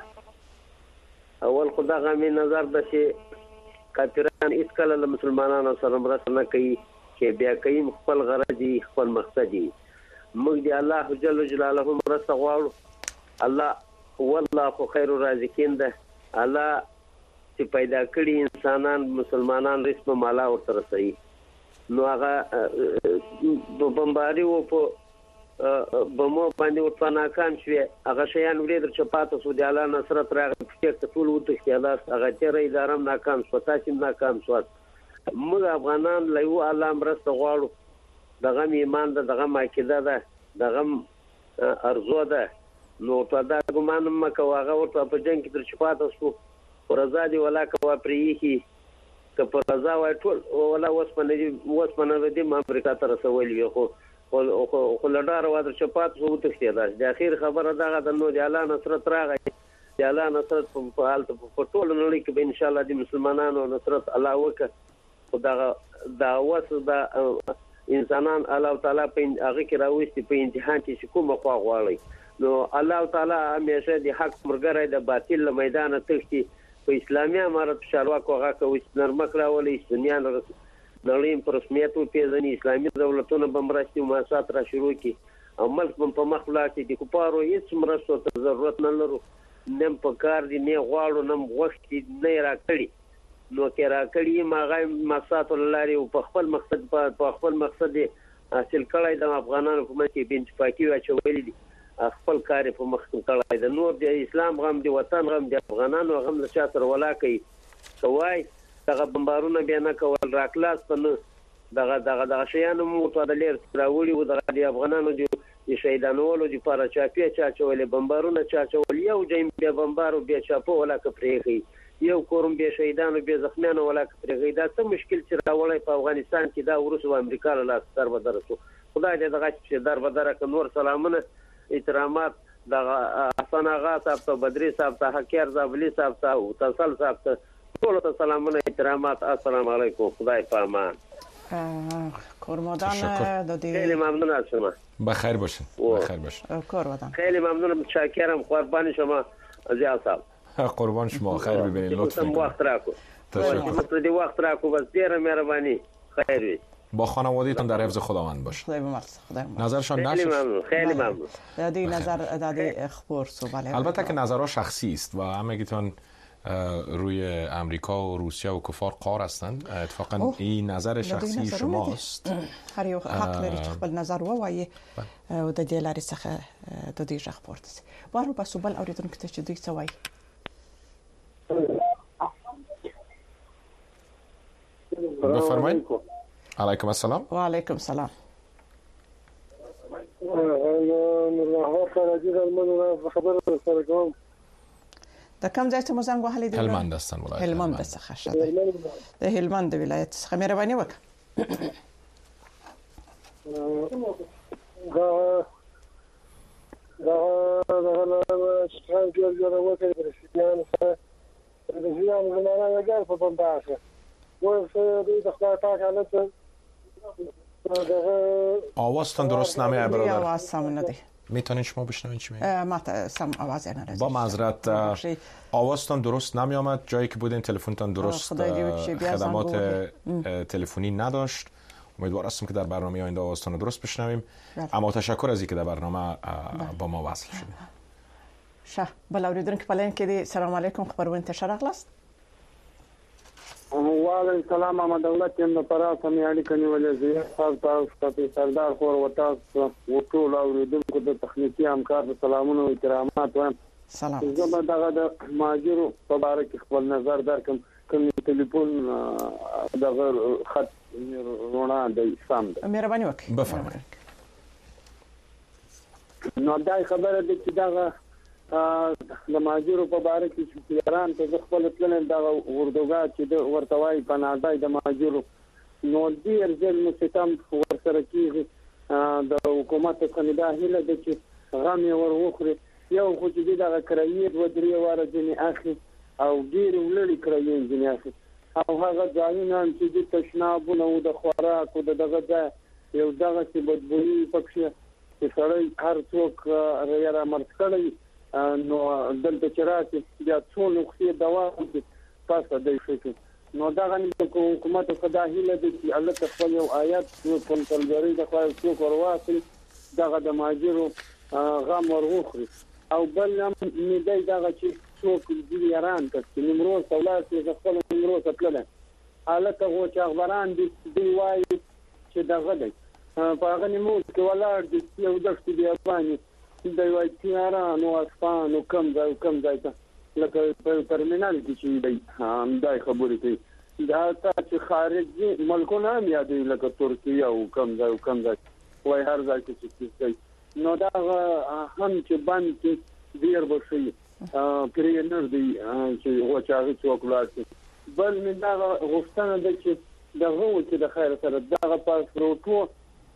M: اول خدا غمی نظر د شي کافران اس کله مسلمانانو سره مرسته نه کوي چې بیا کوي خپل غرض خپل مقصد موږ دی الله جل جلاله مرسته غواړو الله والله خير الرازقین ده الله چې پیدا کړی انسانان مسلمانان رسم مالا ورته رسي نو هغه بمباری و په بمو باندې ورته ناکام شوی هغه شیان ورېدل چې پاتې سو د الله نصرت راغی چې ټول وته اختیارات هغه تیرې ادارم ناکام شو تاسو ناکام شو موږ افغانان لایو الله مرسته غواړو دغه ایمان ده دغه عقیده ده دغه ارزو ده نو ته دا ګمان مکه هغه ورته په جنگ کې تر شپاته سو ورزادي ولا کوا پریخي که په رضا وای ټول ولا وسمنه وسمنه د امریکا تر رسولي خو خو خو لډار وادر شپات سو تخته ده د اخیر خبره دغه د نو د الله نصرت راغی د الله نصرت په حالت په ټول نړۍ کې به ان شاء الله د مسلمانانو نصرت الله وکړي خدای دا وسه د انسانان الله تعالی په هغه کې راوستي په امتحان کې کومه خوا غواړي نو الله تعالی همیشه د حق مرګره د باطل میدان تختی په اسلامي امارت شارواکو هغه کوي نرمک راولي سنیان نړۍ پر رسمیت او پیژنې اسلامي دولتونو بمرستي مؤسسات را شروع کی او ملک په مخ لاته د کوپارو هیڅ مرستو ته ضرورت نه لرو نم په کار دي نه غواړو نم وخت نه راکړي نو کې راکړي ماغه مؤسسات لاري او په خپل مقصد په خپل مقصد حاصل کړای د افغانانو په مکه بنت پاکي واچولې دي خپل کار په مخ کړای د نور د اسلام غم د وطن غم د افغانانو غم له چا سره ولا کوي کوي دغه بمبارونه بیا نه کول راکلاس په دغه دغه دغه شیانو مو ته د لیر راوړي او د افغانانو د شهیدانولو لپاره چاپی چا چولې بمبارونه چا چول یو جیم بیا بمبارو بیا چاپو ولا کپریږي یو کوم بیا شهیدانو بیا زخمیانو ولا کپریږي دا څه مشکل چې راولای په افغانستان کې دا ورسو امریکا له لاس سر بدرسو خدای دې دغه چې در بدره ک نور سلامونه احترامات دغه حسن آغا صاحب ته بدري صاحب ته حکیر زابلی صاحب ته او تسل صاحب ته ټول ته سلامونه احترامات السلام علیکم خدای په امان
A: کورمادان دادی
M: خیلی ممنون شما
B: بخیر باشین بخیر باشین
A: کورمادان
M: خیلی ممنونم شاکرم قربان شما زیاد صاحب
B: قربان شما خیر ببینید لطف
M: میکنم وقت راکو تشکر دی وقت راکو بس ډیره مهرباني خیر وي
B: با خانواده‌تون در حفظ خداوند باشه
A: خدای بمرس خدای
B: نظرشان نشه
M: خیلی ممنون خیلی ممنون
A: دادی نظر دادی اخبار سو بله
B: البته که نظرها شخصی است و همگیتون روی امریکا و روسیه و کفار قار هستند اتفاقا این نظر شخصی شماست
A: هر یو حق لري خپل نظر ووایي او د دې لارې څخه د دې ژغ پورته شي بارو په سوبل اوریدونکو ته چې دوی څه وایي
B: بفرمایئ علیکم السلام
A: و علیکم السلام د کوم ځای ته مو زنګ وهلی دی؟
B: هلمند هستن ولایت
A: هلمند څخه شته د هلمند ولایت څخه مهرباني وکړه
N: دا دا دا دا څنګه جوړ وکړي پرسیدان سره د ځان زمانه یې په بنداشه وایي د خپل حالت
B: آوازتان درست نمیاد برادر
A: آواز سم نده
B: میتونین شما بشنوین چی میگه؟
A: ما سم آواز نرسید
B: با معذرت آوازتان درست نمیامد جایی که بودین تلفنتان درست خدمات تلفنی نداشت امیدوار هستم که در برنامه آینده آوازتان درست بشنویم اما تشکر از اینکه در برنامه با ما وصل شدید
A: شه بل اوریدونکو په لین کې دی سلام علیکم خبرونه انتشار اغلاست
N: وعلیکم السلام محمد دولت یم په راسمي اړیکه نیولې زه تاسو ته سردار خور وتا او ټول اوریدونکو د تخنیکی همکار د سلامونو او احترامات وایم
A: سلام
N: زه دغه د ماجرو په اړه کې خپل نظر درکم کوم ټلیفون دغه خط رونا د سم
A: مهرباني وکړئ
B: بفرمایئ
N: نو دا خبره د چې دغه د ماجرو په اړه کې چې ایران ته خپل پلان د وردوګا چې د ورتوای په نادای د ماجرو نو ډیر ځل مستم ورسره کیږي د حکومت څخه هله د چې غم ور وخري یو خو چې دغه کرایې و درې واره ځنی اخی او ډیر ولړي کرایې ځنی اخی او هغه ځایونه چې د تشنابونه او د خوراک او دغه یو دغه چې بدبوئی پکې چې سړی هر څوک را مرکړي نو دلته چې راځي بیا څو نقطې دوام دي تاسو د شي نو دا غني د حکومت خدا هیله دي چې الله خپل یو آیات په کنټرولري د خپل څوک ورواسي دغه د ماجرو غم ورغخري او بل هم نه دغه چې څوک د ایران ته چې نمرو سولات چې خپل نمرو تپل الله ته هو چې اخباران دي دی وایي چې دغه دی په هغه نیمو کې ولاړ دي یو دښت دی افغاني د وای تیاران او اسپان او کم ځای کم ځای ته لکه په ترمینال کې چې دی هم دای خبرې کوي دا چې خارجي ملکونه هم یادې لکه ترکیه او کم ځای او کم ځای وای هر ځای کې چې نو دا هم چې باندې ډیر بشي پرې نه دی چې وچاغي څوک لاړ بل من دا غوښتنه ده چې دغه چې د خیر سره دغه پاسپورټو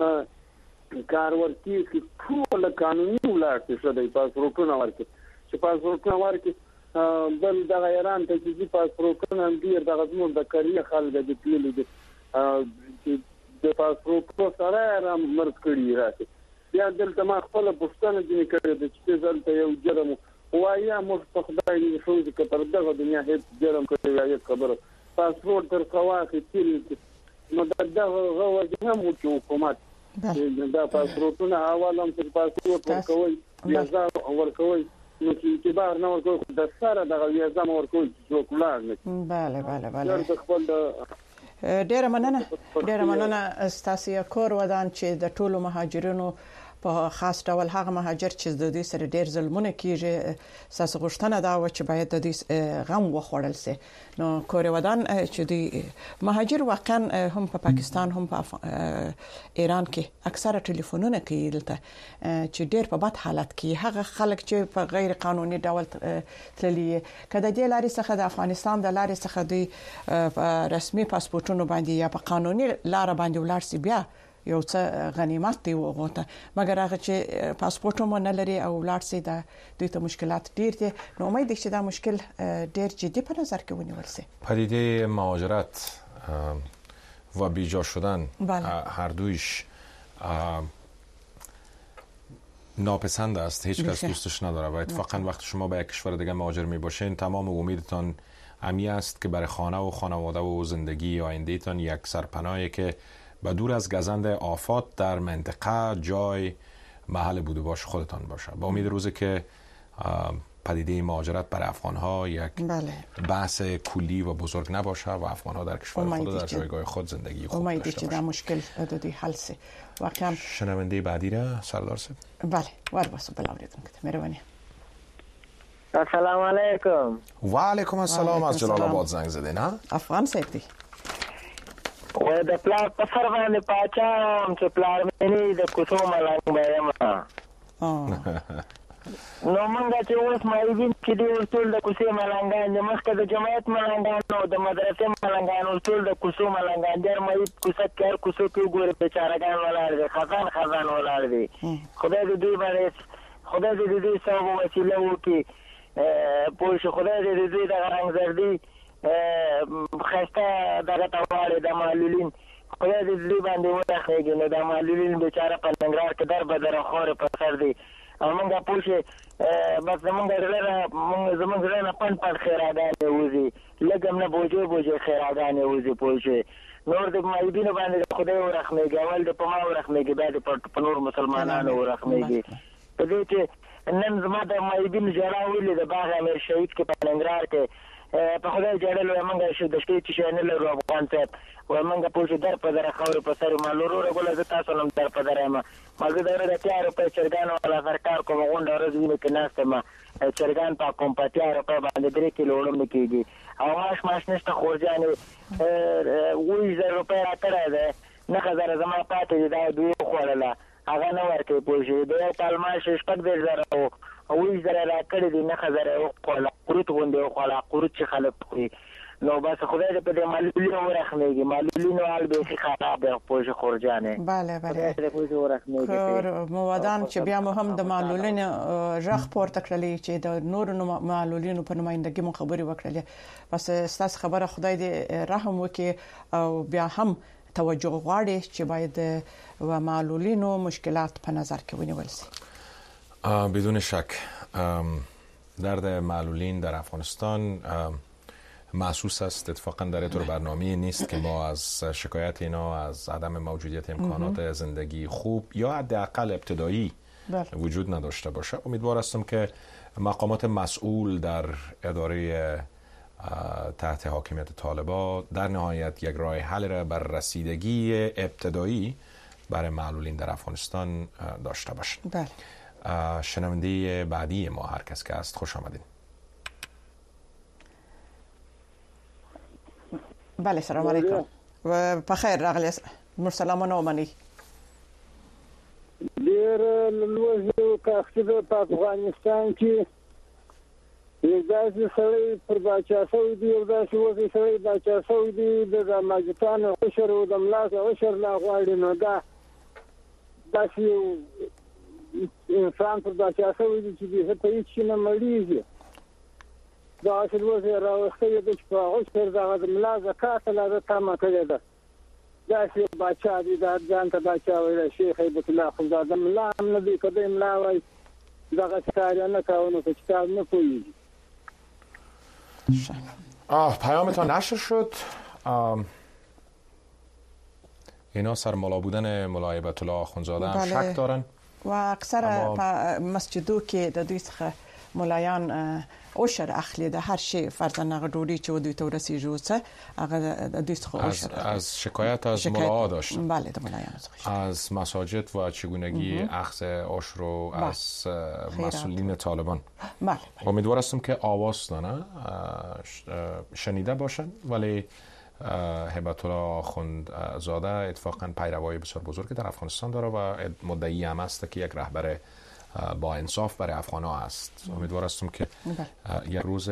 N: کار ورکی چې ټول قانوني ولارته شوی پاسپورټونه ورکی چې پاسپورټونه ورکی بل د ایران ته چې پاسپورټونه ډیر دغه زموږ د کریه خلک د پیلې دي چې د پاسپورټ سره را مرګ کړی راځي بیا دلته ما خپل پښتنه دي کړی چې ځلته یو جرم وایا مو په خدای دې شو چې تر دغه دنیا هیڅ جرم کړی یا خبره پاسپورټ تر خواخې تیل نو دغه غوږ هم وکړو حکومت دا پاسپورټونه حواله هم چې پاسپورټ ورکوي ویزا ورکوي نو چې اعتبار نه ورکوي د سره دغه ویزا ورکوي چې څوک لاړ نه
A: bale bale bale ډیره مننه ډیره مننه استاسیا کور ودان چې د ټولو مهاجرینو په خاص ډول هغه مهاجر چې د دوی سره ډیر ظلمونه کیږي ساس غوښتنه دا و چې باید د دوی غم وخوړل شي. نو کور ودان چې دوی مهاجر واقعا هم په پاکستان هم په ایران کې اکثره ټلیفونونه کوي دلته چې ډیر په بد حالت کې هغه خلک چې په غیر قانوني ډول تللي کله د لارې څخه د افغانستان د لارې څخه دوی رسمي پاسپورتونو باندې یا په قانوني لار باندې ولر سي بیا یو څه غنیمت دی وغوته مګر هغه چې پاسپورت مو نه لري او ولر سي د دوی ته مشکلات ډیر دي. نو امید چې دا مشکل ډیر جدي په نظر کې ونیول شي.
B: پدیده مهاجرت و بیجا شدن
A: بله.
B: هر دویش ناپسند است، هیچ کس دوستش نداره و اتفاقا وقتی شما به یک کشور دیگه مهاجر می باشین تمام امیدتان امی است که برای خانه و خانواده و زندگی آینده تان یک سرپناهی که به دور از گزند آفات در منطقه جای محل بود و باش خودتان باشه. با امید روزی که پدیده مهاجرت برای افغان‌ها یک
A: بله.
B: بحث کلی و بزرگ نباشه و افغان‌ها در کشور خود در جایگاه خود زندگی خوب داشته باشند.
A: امید مشکل دودی حل سي. واقعا
B: شنونده بعدی را سردار صاحب.
A: بله ور واسه بلاوریدم که مهربانی.
O: السلام علیکم.
B: و علیکم السلام. از جلال آباد زنگ زده نه؟
A: افغان صاحب دی.
O: و د پلار په سر باندې پاچام چې پلار مې د کوڅو ملنګ بایم. نو مونږ چې اوس مایوین چې دی ټول د کوڅې ملنګان د مخکې د جماعت ملنګان او د مدرسې ملنګان ټول د کوڅو ملنګان در مې کوڅه کار کوڅو کې ګوره بیچارهګان ولاړ دي خزان خزان ولاړ دي. خدای دې دوی باندې خدای دې دوی سبب وسیله وکړي پوه خدای دې دوی د رنګ زردي خسته دغه تواړه د معلولین خدای دې دوی باندې ورخېږي نو د معلولین بیچاره په ننګرهار کې در بدر خور په سر دي. موږ پوښي بس موږ لري موږ زموږ نه پن پن خیرادانه وځي لګم نه بوجو بوجو خیرادانه وځي پوښي نور د مایبینو باندې خدای ورخمېږي اول د پما ورخمېږي بعد په نور مسلمانانو ورخمېږي په دې چې نن زما د مایبین جلا ویلې د باغ امیر شهید کې په ننګرهار کې په خدای جړل موږ شو د شته چې نه لرو افغان ته و موږ پوښي در په در خور په سر مالورو رګول ز تاسو نن در په درما مګر دا د تیار په چرګانو ولا سرکار کوم غونډه ورځ ویني کې ناشته ما چرګان په کوم په تیار په باندې درې کیلو وړم کېږي او ماش ماش نشته خورجانې وې زر روپیا راکړه ده نه خزر زما پاتې دا دوی خوړله هغه نه ورکې پوښي د پالماش شپږ ډېر زره او وې زر راکړه دي نه خزر خوړله قروت غونډه خوړله قروت چې خلک کوي نو بس خدای دې په دې معلولینو ورخمېږي معلولینو حال به خراب دی پوه خورجانې
A: bale bale موادان چې بیا مو هم د معلولینو ژغ پورته کړلې چې د نورو معلولینو په نمائندګۍ مو خبري وکړلې بس ستاسو خبره خدای دې رحم وکړي او بیا هم توجه غواړي چې باید و معلولینو مشکلات په نظر کې ونیول شي.
B: بدون شک درد معلولین در افغانستان محسوس است. اتفاقا در طور برنامه نیست که ما از شکایت اینا از عدم موجودیت امکانات زندگی خوب یا حداقل ابتدایی وجود نداشته باشه. امیدوار هستم که مقامات مسئول در اداره تحت حاکمیت طالبان در نهایت یک راه حل را بر رسیدگی ابتدایی برای معلولین در افغانستان داشته باشند.
A: بله.
B: شنونده بعدی ما هر کس که است خوش آمدین.
A: بله سلام علیکم و بخیر راغلی مرسلامونه ومني
N: ډیر لوځو کاخته په افغانستان کې داسې سړی پر باچا سوي دی او داسې وځي سړی باچا سوي دی د ماجتان او شر او د ملاس او شر لا غواړي نو دا داسې انسان پر باچا سوي دی چې دې ته هیڅ نه مړیږي دا اصل وځي راوخته د شپه شر دا د ملا زکات لا د تمه کړی ده دا چې باچا دي دا ځان ته باچا ویل شیخ هیبت الله خدا د ملا هم نه دی کده ملا وای دا کار نه کاونه چې کار نه کوي.
B: آه پیامتان نشر شد. اینا سرمالا بودن ملا هیبت الله اخوندزاده هم شک دارن
A: و اکثر مسجدو کې د دوی څخه ملایان اوشر اخلي د هر شی فرضاً هغه ډوډۍ چې دوی ته ورسیږي څه هغه د دوی څخه اوشر
B: از شکایت از ملاها داشتن.
A: بله د ملایان
B: از مساجد و چگونگی اخذ آش رو از مسئولین طالبان.
A: بله.
B: امیدوار هستم که آواز دانه شنیده باشن، ولی هبت الله آخوندزاده اتفاقا پیروای بسیار بزرگی در افغانستان داره و مدعی هم است که یک رهبر با انصاف برای افغان‌ها است. امیدوار هستم که یک روز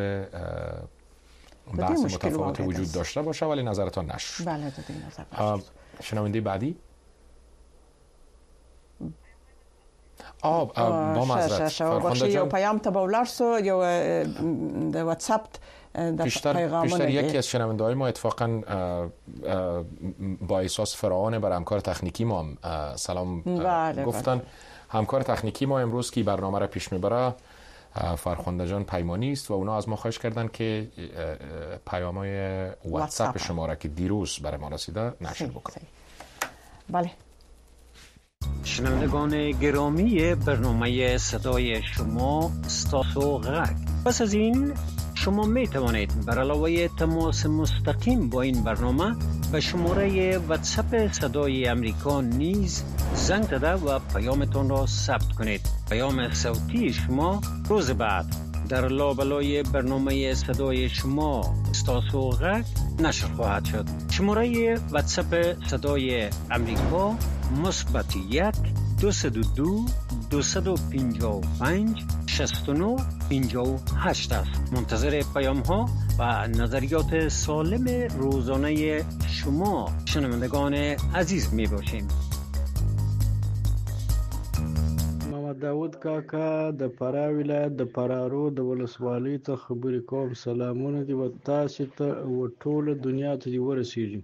B: بحث متفاوت وجود داشته باشه ولی نظرتان نشه.
A: بله دادی نظر.
B: شنونده بعدی آه با معذرت
A: فرخنده جان پیام ته بولارسو یو د واتس اپ
B: پیشتر پیشتر یکی از شنونده‌های ما اتفاقا با احساس فراوان بر همکار تکنیکی ما سلام
A: بله
B: گفتن.
A: بله.
B: همکار تکنیکی ما امروز که برنامه را پیش میبره فرخنده جان پیمانی است و اونا از ما خواهش کردن که پیام‌های واتساپ شما را که دیروز برای ما رسیده نشر بکنید.
A: بله.
H: شنوندگان گرامی برنامه صدای شما ستاسو غک. پس از این شما می توانید بر علاوه تماس مستقیم با این برنامه به شماره واتساپ صدای امریکا نیز زنگ زده و پیامتان را ثبت کنید. پیام صوتی شما روز بعد در لابلای برنامه صدای شما ستاسو غک نشر خواهد شد. شماره واتساپ صدای امریکا مثبت یک دو صد و دو دویست و پنجاه و پنج شصت و نه پنجاه و هشت است. منتظر پیام ها و نظریات سالم روزانه شما شنوندگان عزیز می باشیم.
P: محمد داود کاکا د فراه ولایت د فرارو د ولسوالۍ ته خبرې کوم. سلامونه دي و تاسو ته او ټول دنیا ته دي ورسیږي.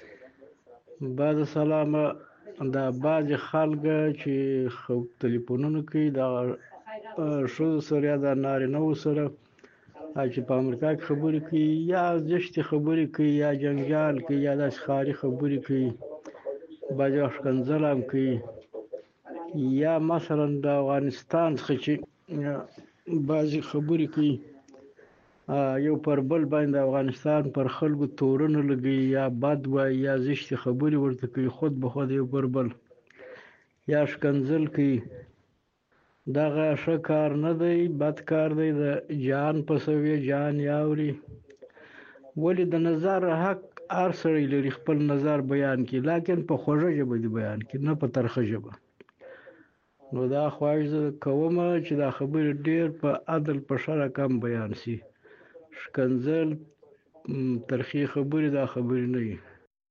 P: بعد سلام دا باج خلک چې خو ټلیفونونو کې دا شو سره یا د نارینه سره چې په امریکا کې خبرې کوي یا ځشتي خبرې کوي یا جنجال کوي یا د ښکاری خبرې کوي باج ښکنځل هم کوي یا مثلا د افغانستان څخه چې بعضې خبرې کوي یو پر بل باندې افغانستان پر خلکو تورونه لګي یا بد وایي یا زشتې خبرې ورته کوي خود به خود یو پر بل یا ښکنځل کوي. دغه ښه کار نه دی، بد کار دی. د جان پسوي جان یاوري ولې د نظر حق هر سړی لري خپل نظر بیان کړي، لیکن په خوږه ژبه دی بیان کړي نه په ترخه ژبه. نو دا خواهش کوم چې دا خبرې ډېر په عدل په شرع کم بیان شي. ښکنځل ترخی خبرې دا خبرې نه وي.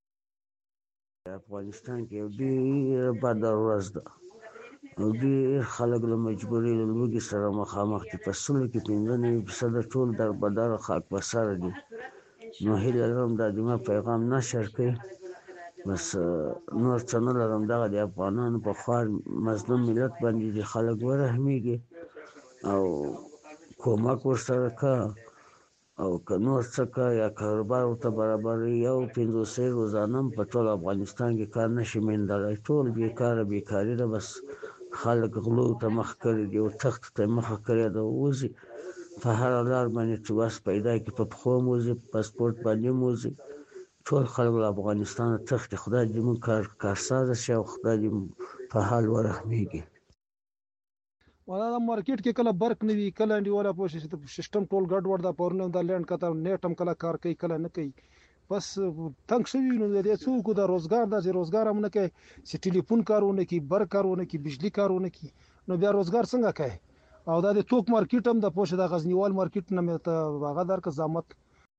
Q: افغانستان کې ډېر بد ورځ ده او ډېر خلک له مجبورۍ له لوږې سره مخامخ دي. په سلو کې پنځه نوي فیصده ټول دربدره خاک بساره دي. نو هیله لرم دا زما پیغام نشر کړي. بس نور څه نه لرم، دغه د افغانانو په خوار مظلوم ملت باندې دي خلک ورحمېږي او کومک ورسره که او که نور څه که یا کاروبار ورته برابروي یو پنځوسۍ روزانه هم په ټول افغانستان کې کار نشي میندلی. ټول بېکاره بېکاري ده. بس خلک غلو ته مخ کړي دي او تختو ته مخه کړې ده. وځي په هره لار باندې چې وس پیدا کړي په پښو هم وځي په پاسپورټ باندې هم وځي. ټول خلک له افغانستانه تښتي. خدای دې موږ کار کارسازه شي او خدای دې په حال ورحمېږي.
R: ولا دا مارکیټ کې کله برق نه وي کله انډیواله پوه شي سیستم ټول ګډ وډ دا پورونه دا لینډ کته نیټ هم کله کار کوي کله نه کوي. بس تنګ شوي نو د دې څوک د روزګار داسې روزګار هم نه کوي چې ټلیفون کارونه کوي برق کارونه کوي بجلی کارونه کوي نو بیا روزګار څنګه کوي. او دا د توک مارکیټ هم د پوه شي د غزنیوال مارکیټ نه مې ته هغه درک زحمت.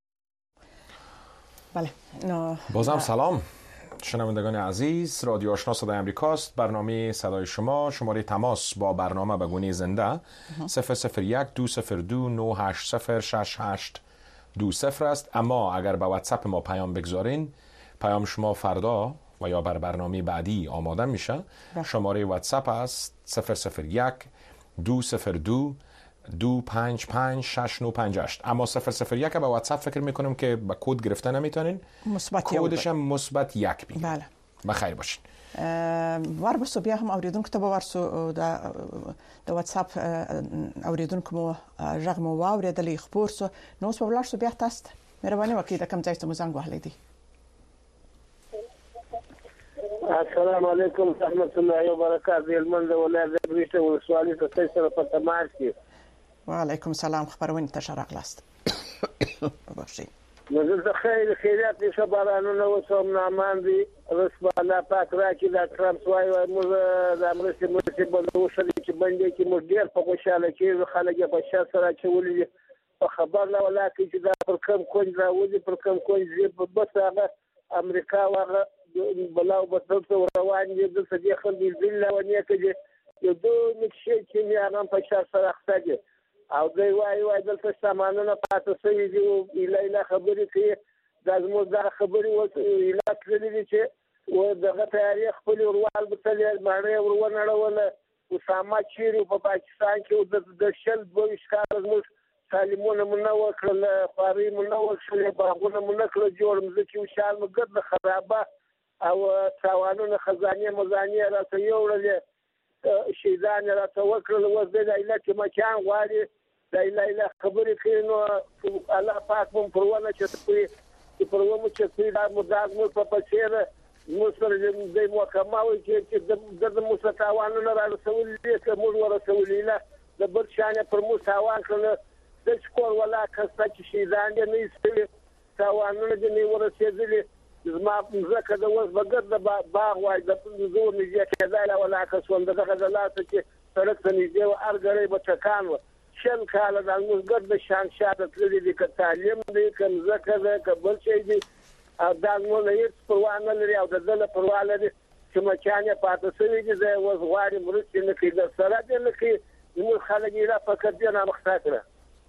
A: بله
B: بازم سلام شنوندگان عزیز. رادیو آشنا صدای امریکاست. برنامه صدای شما. شماره تماس با برنامه به گونه زنده صفر صفر یک دو صفر دو نه هشت صفر شش هشت دو صفر است. اما اگر به واتساپ ما پیام بگذارین پیام شما فردا و یا بر برنامه بعدی آماده میشه. شماره واتساپ است صفر صفر یک دو صفر دو دو پنج پنج شش نو پنج هشت. اما صفر صفر یک به واتساپ فکر میکنم که با کد گرفته نمیتونین.
A: مثبت
B: کدش هم مثبت یک بگید.
A: بله
B: بخیر باشین.
A: ور بسو بیا هم اوریدونکو ته ورسو د د واتس اپ اوریدونکو مو ژغ مو واوریدلې خبر سو نو اوس په ولر سو بیا تاسو مهرباني وکړئ د کوم ځای ته مو زنګ وهلی دی.
N: السلام علیکم ورحمۃ اللہ وبرکاتہ. المنده ولایت بریټه ولسوالۍ ته سره په تماس کې.
A: وعلیکم السلام. خبرونه ته شرغلاست. باشي.
N: نو زه خیر خیرات نشه بارانونه وسوم نامان دي رسول الله پاک راکې دا ترامپ وای موږ د امریکا مرسي بلو شل چې باندې کې موږ ډیر په خوشاله کې خلک په شاته سره چولې په خبر لا ولا کې چې دا پر کوم کوی راوځي پر کوم کوی په بس هغه امریکا هغه بلاو بتلته روان دي د سدي خلک ذله ونی کې یو دوه نشي چې هغه په شاته سره خسته او دوی وای وای دلته سامانونه پاتې شوي دي او ایله خبرې کوي دا زموږ دا خبرې و ایله کړلې چې و دغه تاریخ خپل وروال بتلې باندې ورونه اړول او ساما چیرې په پاکستان کې د شل دوه ښکار زموږ سالمونه منو کړل خاري منو کړل باغونه منو کړل جوړ مزه او شال مګد خرابه او تاوانونه خزانه مزانه راته یوړل شیدان راته وکړل وځي د ایله کې مکان غواړي د ایله خبرې کوي نو الله پاک مون پرونه چې په پرونه چې دا مداز مو په پچیر نو سره د موکماوي چې د مستوانو نه راځول دي چې موږ ورسولې له د بل شانه پر مو تاوان کړل د سکور ولا کسه چې شیدان نه ایستلې تاوانونه دې نه ورسېدلې زما زکه د وس بغد د باغ وای د زور نږدې کېدای ولا کسون دغه غلاته چې سړک ته نږدې او ارګړې به ټکان و شل کاله د موږ د شان شاته تللې دي ک تعلیم دي کم زکه ده کبل شي دي او دا نو نه هیڅ پروا نه لري او د دل پروا لري چې مچانه پاتې شوی دي زه وز غواړم مرسته نه کوي د سره دې نه کوي نو خلک یې را فکر دي نه مخاطره.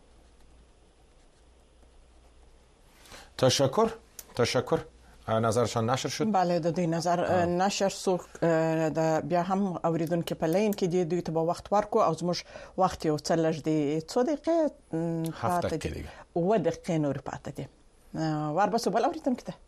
B: تشکر تشکر. نظرشان نشر شد؟
A: بله د دې نظر نشر سو د بیا هم اوریدونکو په لین کې دی دوی ته په وخت ورکو او زموږ وخت یو څه لږ دی څو دقیقې پاتې دي او دقیقې نور پاتې دي ور بسو بل اوریدونکو ته.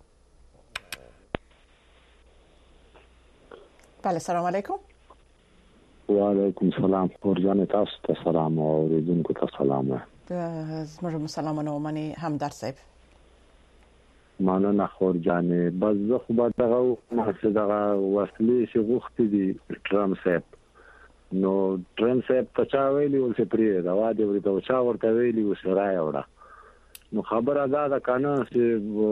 A: بله السلام علیکم.
S: وعلیکم السلام. ورجانه تاسو ته سلام او اوریدونکو ته سلام.
A: زموږ سلامونه ومني هم در صاحب.
S: مانه خور جانې بس زه خو به دغه چې دغه وسلې چې غوښتي دي ټرمپ صاحب نو ټرمپ صاحب ته چا ویلي ول چې پرې دا واده ورته چا ورته ویلي و سرای وړه نو خبره دا ده کنه چې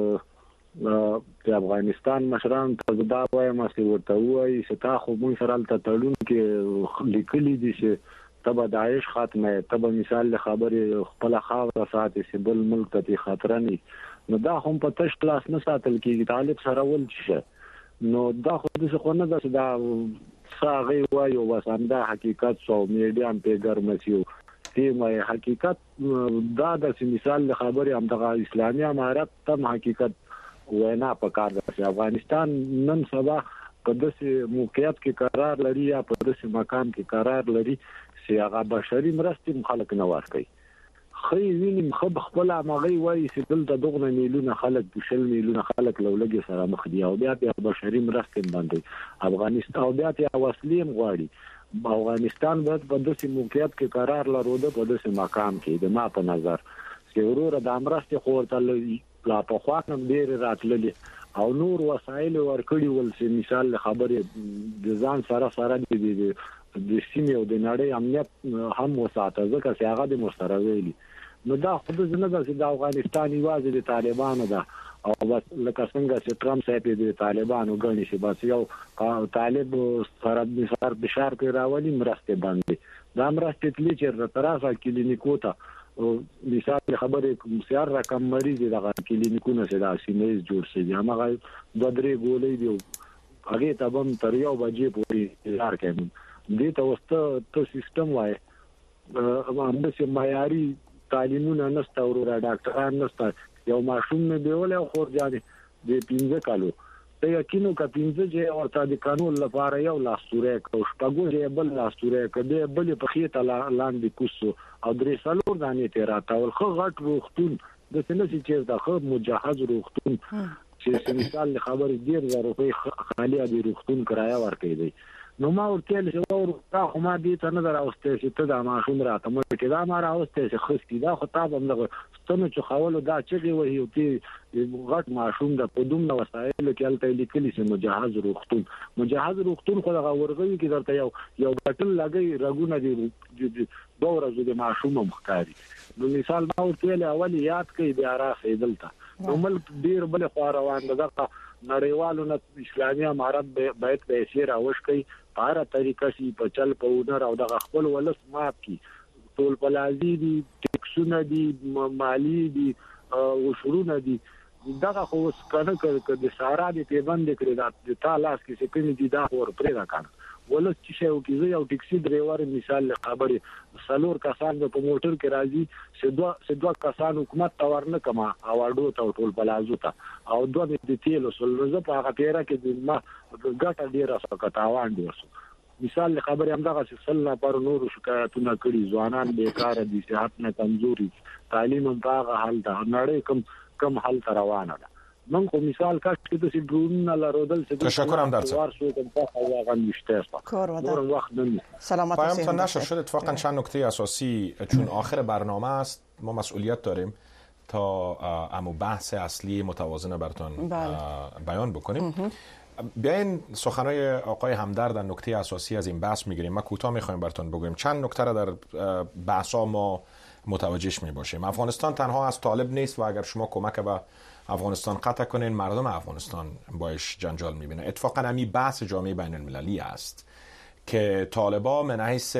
S: د افغانستان مشران ته دا وایم چې ورته وایي چې تا خو مونږ سره تل تړون کې لیکلي دي چې تبه داعش خاتمه تبه مثال خبره خپل خاوره ساتي چې بل ملک ته خطر نه نو دا هم په تش کلاس نه ساتل کیږي طالب سره ول شي نو دا خو د څه نه ده دا ساغي وایو وساندا حقیقت سو میډیا په ګرمسیو چې مې حقیقت دا د مثال خبره هم د اسلامي امارت تم حقیقت وینا په کار ده چې افغانستان نن سبا په داسې موقعیت کې قرار لري یا په داسې مقام کې قرار لري چې هغه بشري مرستې خلک نه ورکوي خې وینم خو خپل ماغي وایي چې دلته دغه میلیونه خلک بشل میلیونه خلک لولګي سره مخ دي او بیا په بشري مرستې باندې افغانستان او بیا په وسلې غواړي افغانستان باید په داسې موقعیت کې قرار لرود په داسې مقام کې د ما په نظر چې وروره د امرستې خورته لا په خواطم ډیر راتللي او نور وسایل ورکړي ول چې مثال خبره د ځان سره سره دي د سیمې او د نړۍ امنیت هم وساته ځکه چې هغه د مسترویلي نو دا خود نه ده چې د افغانستان یوازې د طالبانو ده او بس لکه څنګه چې ټرمپ صاحب د طالبانو غني شي بس یو طالب سره د سر بشار کې راولي مرسته باندې دا مرسته تللی چې ترازه کلینیکو ته مثال خبره سیار رقم مریض دغه کلینیکونه چې دا سیمې جوړ شي هغه د درې ګولې دی هغه ته هم تر یو بجې پورې انتظار کوي دې ته وسته ته سیستم وای هم چې معیاري تعلیمونه نشته او ډاکټران نشته یو ماشوم نه دیول او خور ځاني د پنځه کالو ته یقینو کا پنځه چې ورته د قانون لپاره یو لاستوره او شپږو چې بل لاستوره کده بل په خېټه لاندې کوسو او درې سالور دانې ته راټول خو غټ روختون د څه چې د خو مجهز روختون چې مثال خبرې ډیر زره روپۍ خالي د روغتون کرایه ورکړي. نو ما ورته له ورو تا خو ما دې ته نه دراوسته چې ته دا ماشوم راته مو کې دا ما راوسته چې خستی دا خو تا هم دغه ستنه چې خولو دا چې وي او تی غټ ماشوم د پدوم نو وسایل کې الته لیکلي چې مجهز روغتون مجهز روغتون خو دغه ورغوي کې درته یو یو بټل لګي رګونه دي دوه ورځې د ماشوم مخکاري. نو مثال ما ورته له اول یاد کوي بیا راځي دلته نو ملک ډیر بل خو روان دغه نړیوالو نه اسلامي امارت باید پیسې راوښکي په هر طریقه سي په چل په ونر او د خپل ولس ماپ کی ټول پلازي دي ټیکسونه دي مالی دي او شروع دي دغه خو څنګه کړه د سارا دي پیبند کړی د تالاس کې څه کوي دي دا ور پرې راکړه ولس چې شو کې یو ټیکسي ډرایور مثال خبره سلور کسان په موټر کې راځي سدوا سدوا کسان حکومت تور نه کما اواډو ته ټول پلازو ته او دوه د تیلو سلوزه په هغه پیرا کې د ما ګټه ډیره سکه تاوان دي مثال خبره هم دغه سلنه پر نور شکایتونه کړي ځوانان بیکاره دي صحت نه کمزوري تعلیم هم هغه حال ده نړۍ کم کم حال روانه ده. من خو مثال کاش که دسی درون نلارودل سه
B: تشکرم در
S: وار شو که بخوا واقعا بیشتر
A: کار
S: و وقت نمی
A: سلامت
B: پایم تا نشه شد اتفاقا چند نکته اساسی چون آخر برنامه است ما مسئولیت داریم تا امو بحث اصلی متوازن براتون بیان بکنیم. بیاین سخنرانی آقای همدرد در نکته اساسی از این بحث میگیریم. ما کوتاه میخوایم براتون بگویم چند نکته را در بحثا ما متوجهش میباشیم. افغانستان تنها از طالب نیست و اگر شما کمک به افغانستان قطع کنین مردم افغانستان باش جنجال میبینه. اتفاقا همین بحث جامعه بین المللی است که طالبا من حیث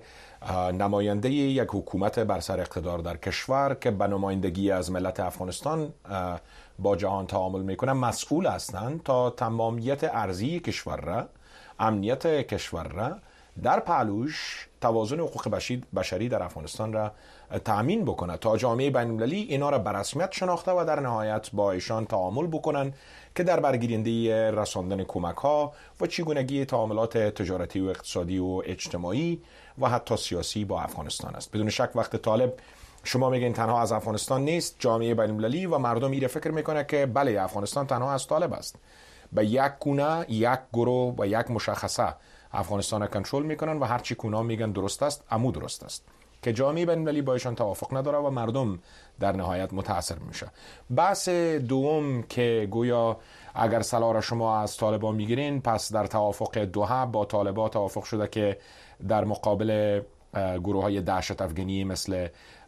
B: نماینده یک حکومت بر سر اقتدار در کشور که به نمایندگی از ملت افغانستان با جهان تعامل میکنن مسئول هستند تا تمامیت ارضی کشور را امنیت کشور را در پهلوش توازن حقوق بشری در افغانستان را تأمین بکنه تا جامعه بین المللی اینا را به رسمیت شناخته و در نهایت با ایشان تعامل بکنن که در برگیرنده رساندن کمک ها و چگونگی تعاملات تجارتی و اقتصادی و اجتماعی و حتی سیاسی با افغانستان است. بدون شک وقت طالب شما میگین تنها از افغانستان نیست، جامعه بین المللی و مردم ایره فکر میکنه که بله افغانستان تنها از طالب است. به یک گونه، یک گروه و یک مشخصه افغانستان را کنترل میکنن و هر چی کونا میگن درست است، امو درست است. که جامعه بین المللی با ایشان توافق نداره و مردم در نهایت متاثر میشه. بحث دوم که گویا اگر سلاح را شما از طالبان میگیرین پس در توافق دوحه با طالبان توافق شده که در مقابل گروه های دهشت افغانی مثل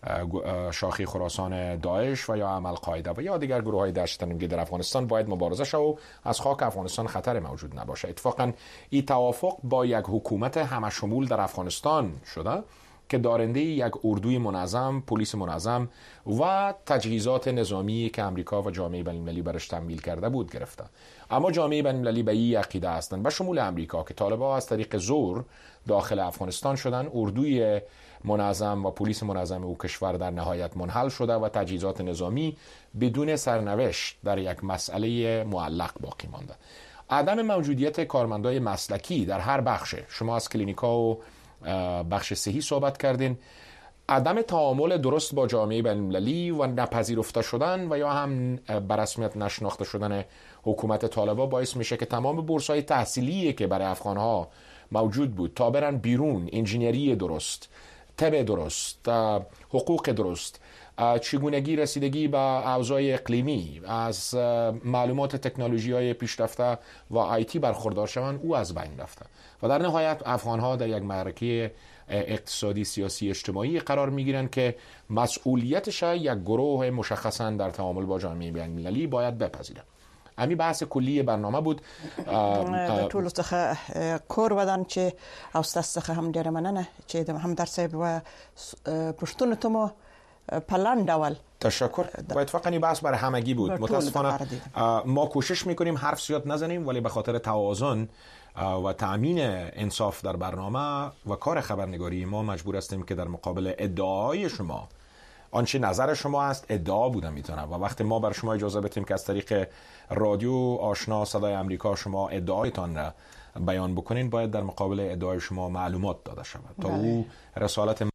B: شاخی خراسان داعش و یا عمل قاعده و یا دیگر گروه های دهشت افغانی در افغانستان باید مبارزه شد و از خاک افغانستان خطر موجود نباشه. اتفاقا این توافق با یک حکومت همشمول در افغانستان شده که دارنده یک اردوی منظم، پلیس منظم و تجهیزات نظامی که امریکا و جامعه بین المللی برش تمویل کرده بود گرفته. اما جامعه بین المللی به این عقیده هستند و شمول امریکا که طالبان از طریق زور داخل افغانستان شدن، اردوی منظم و پلیس منظم او کشور در نهایت منحل شده و تجهیزات نظامی بدون سرنوشت در یک مسئله معلق باقی مانده. عدم موجودیت کارمندای مسلکی در هر بخش، شما از کلینیکا و بخش صحی صحبت کردین، عدم تعامل درست با جامعه بین المللی و نپذیرفته شدن و یا هم به رسمیت نشناخته شدن حکومت طالبان باعث میشه که تمام بورس‌های تحصیلی که برای افغان‌ها موجود بود تا برن بیرون، انجینری درست، طب درست، حقوق درست، چگونگی رسیدگی به اوضاع اقلیمی، از معلومات تکنولوژی‌های پیشرفته و آیتی برخوردار شوند، او از بین رفته و در نهایت افغان‌ها در یک معرکه اقتصادی، سیاسی، اجتماعی قرار میگیرن که مسئولیتش یک گروه مشخصا در تعامل با جامعه بین المللی باید بپذیره. امی بحث کلی برنامه بود.
A: ټول څخه کور ودان چې او ستاسو څخه هم ډیره مننه چې د همدرد صاحب و پښتون ته مو پلان ډول
B: تشکر. و اتفاقا این بحث برای همگی بود. متاسفانه ما کوشش میکنیم حرف زیاد نزنیم ولی به خاطر توازن و تأمین انصاف در برنامه و کار خبرنگاری ما مجبور هستیم که در مقابل ادعاهای شما، آنچه نظر شما است ادعا بوده میتونه و وقتی ما بر شما اجازه بدیم که از طریق رادیو آشنا صدای امریکا شما ادعایتان را بیان بکنین، باید در مقابل ادعای شما معلومات داده شود تا او رسالت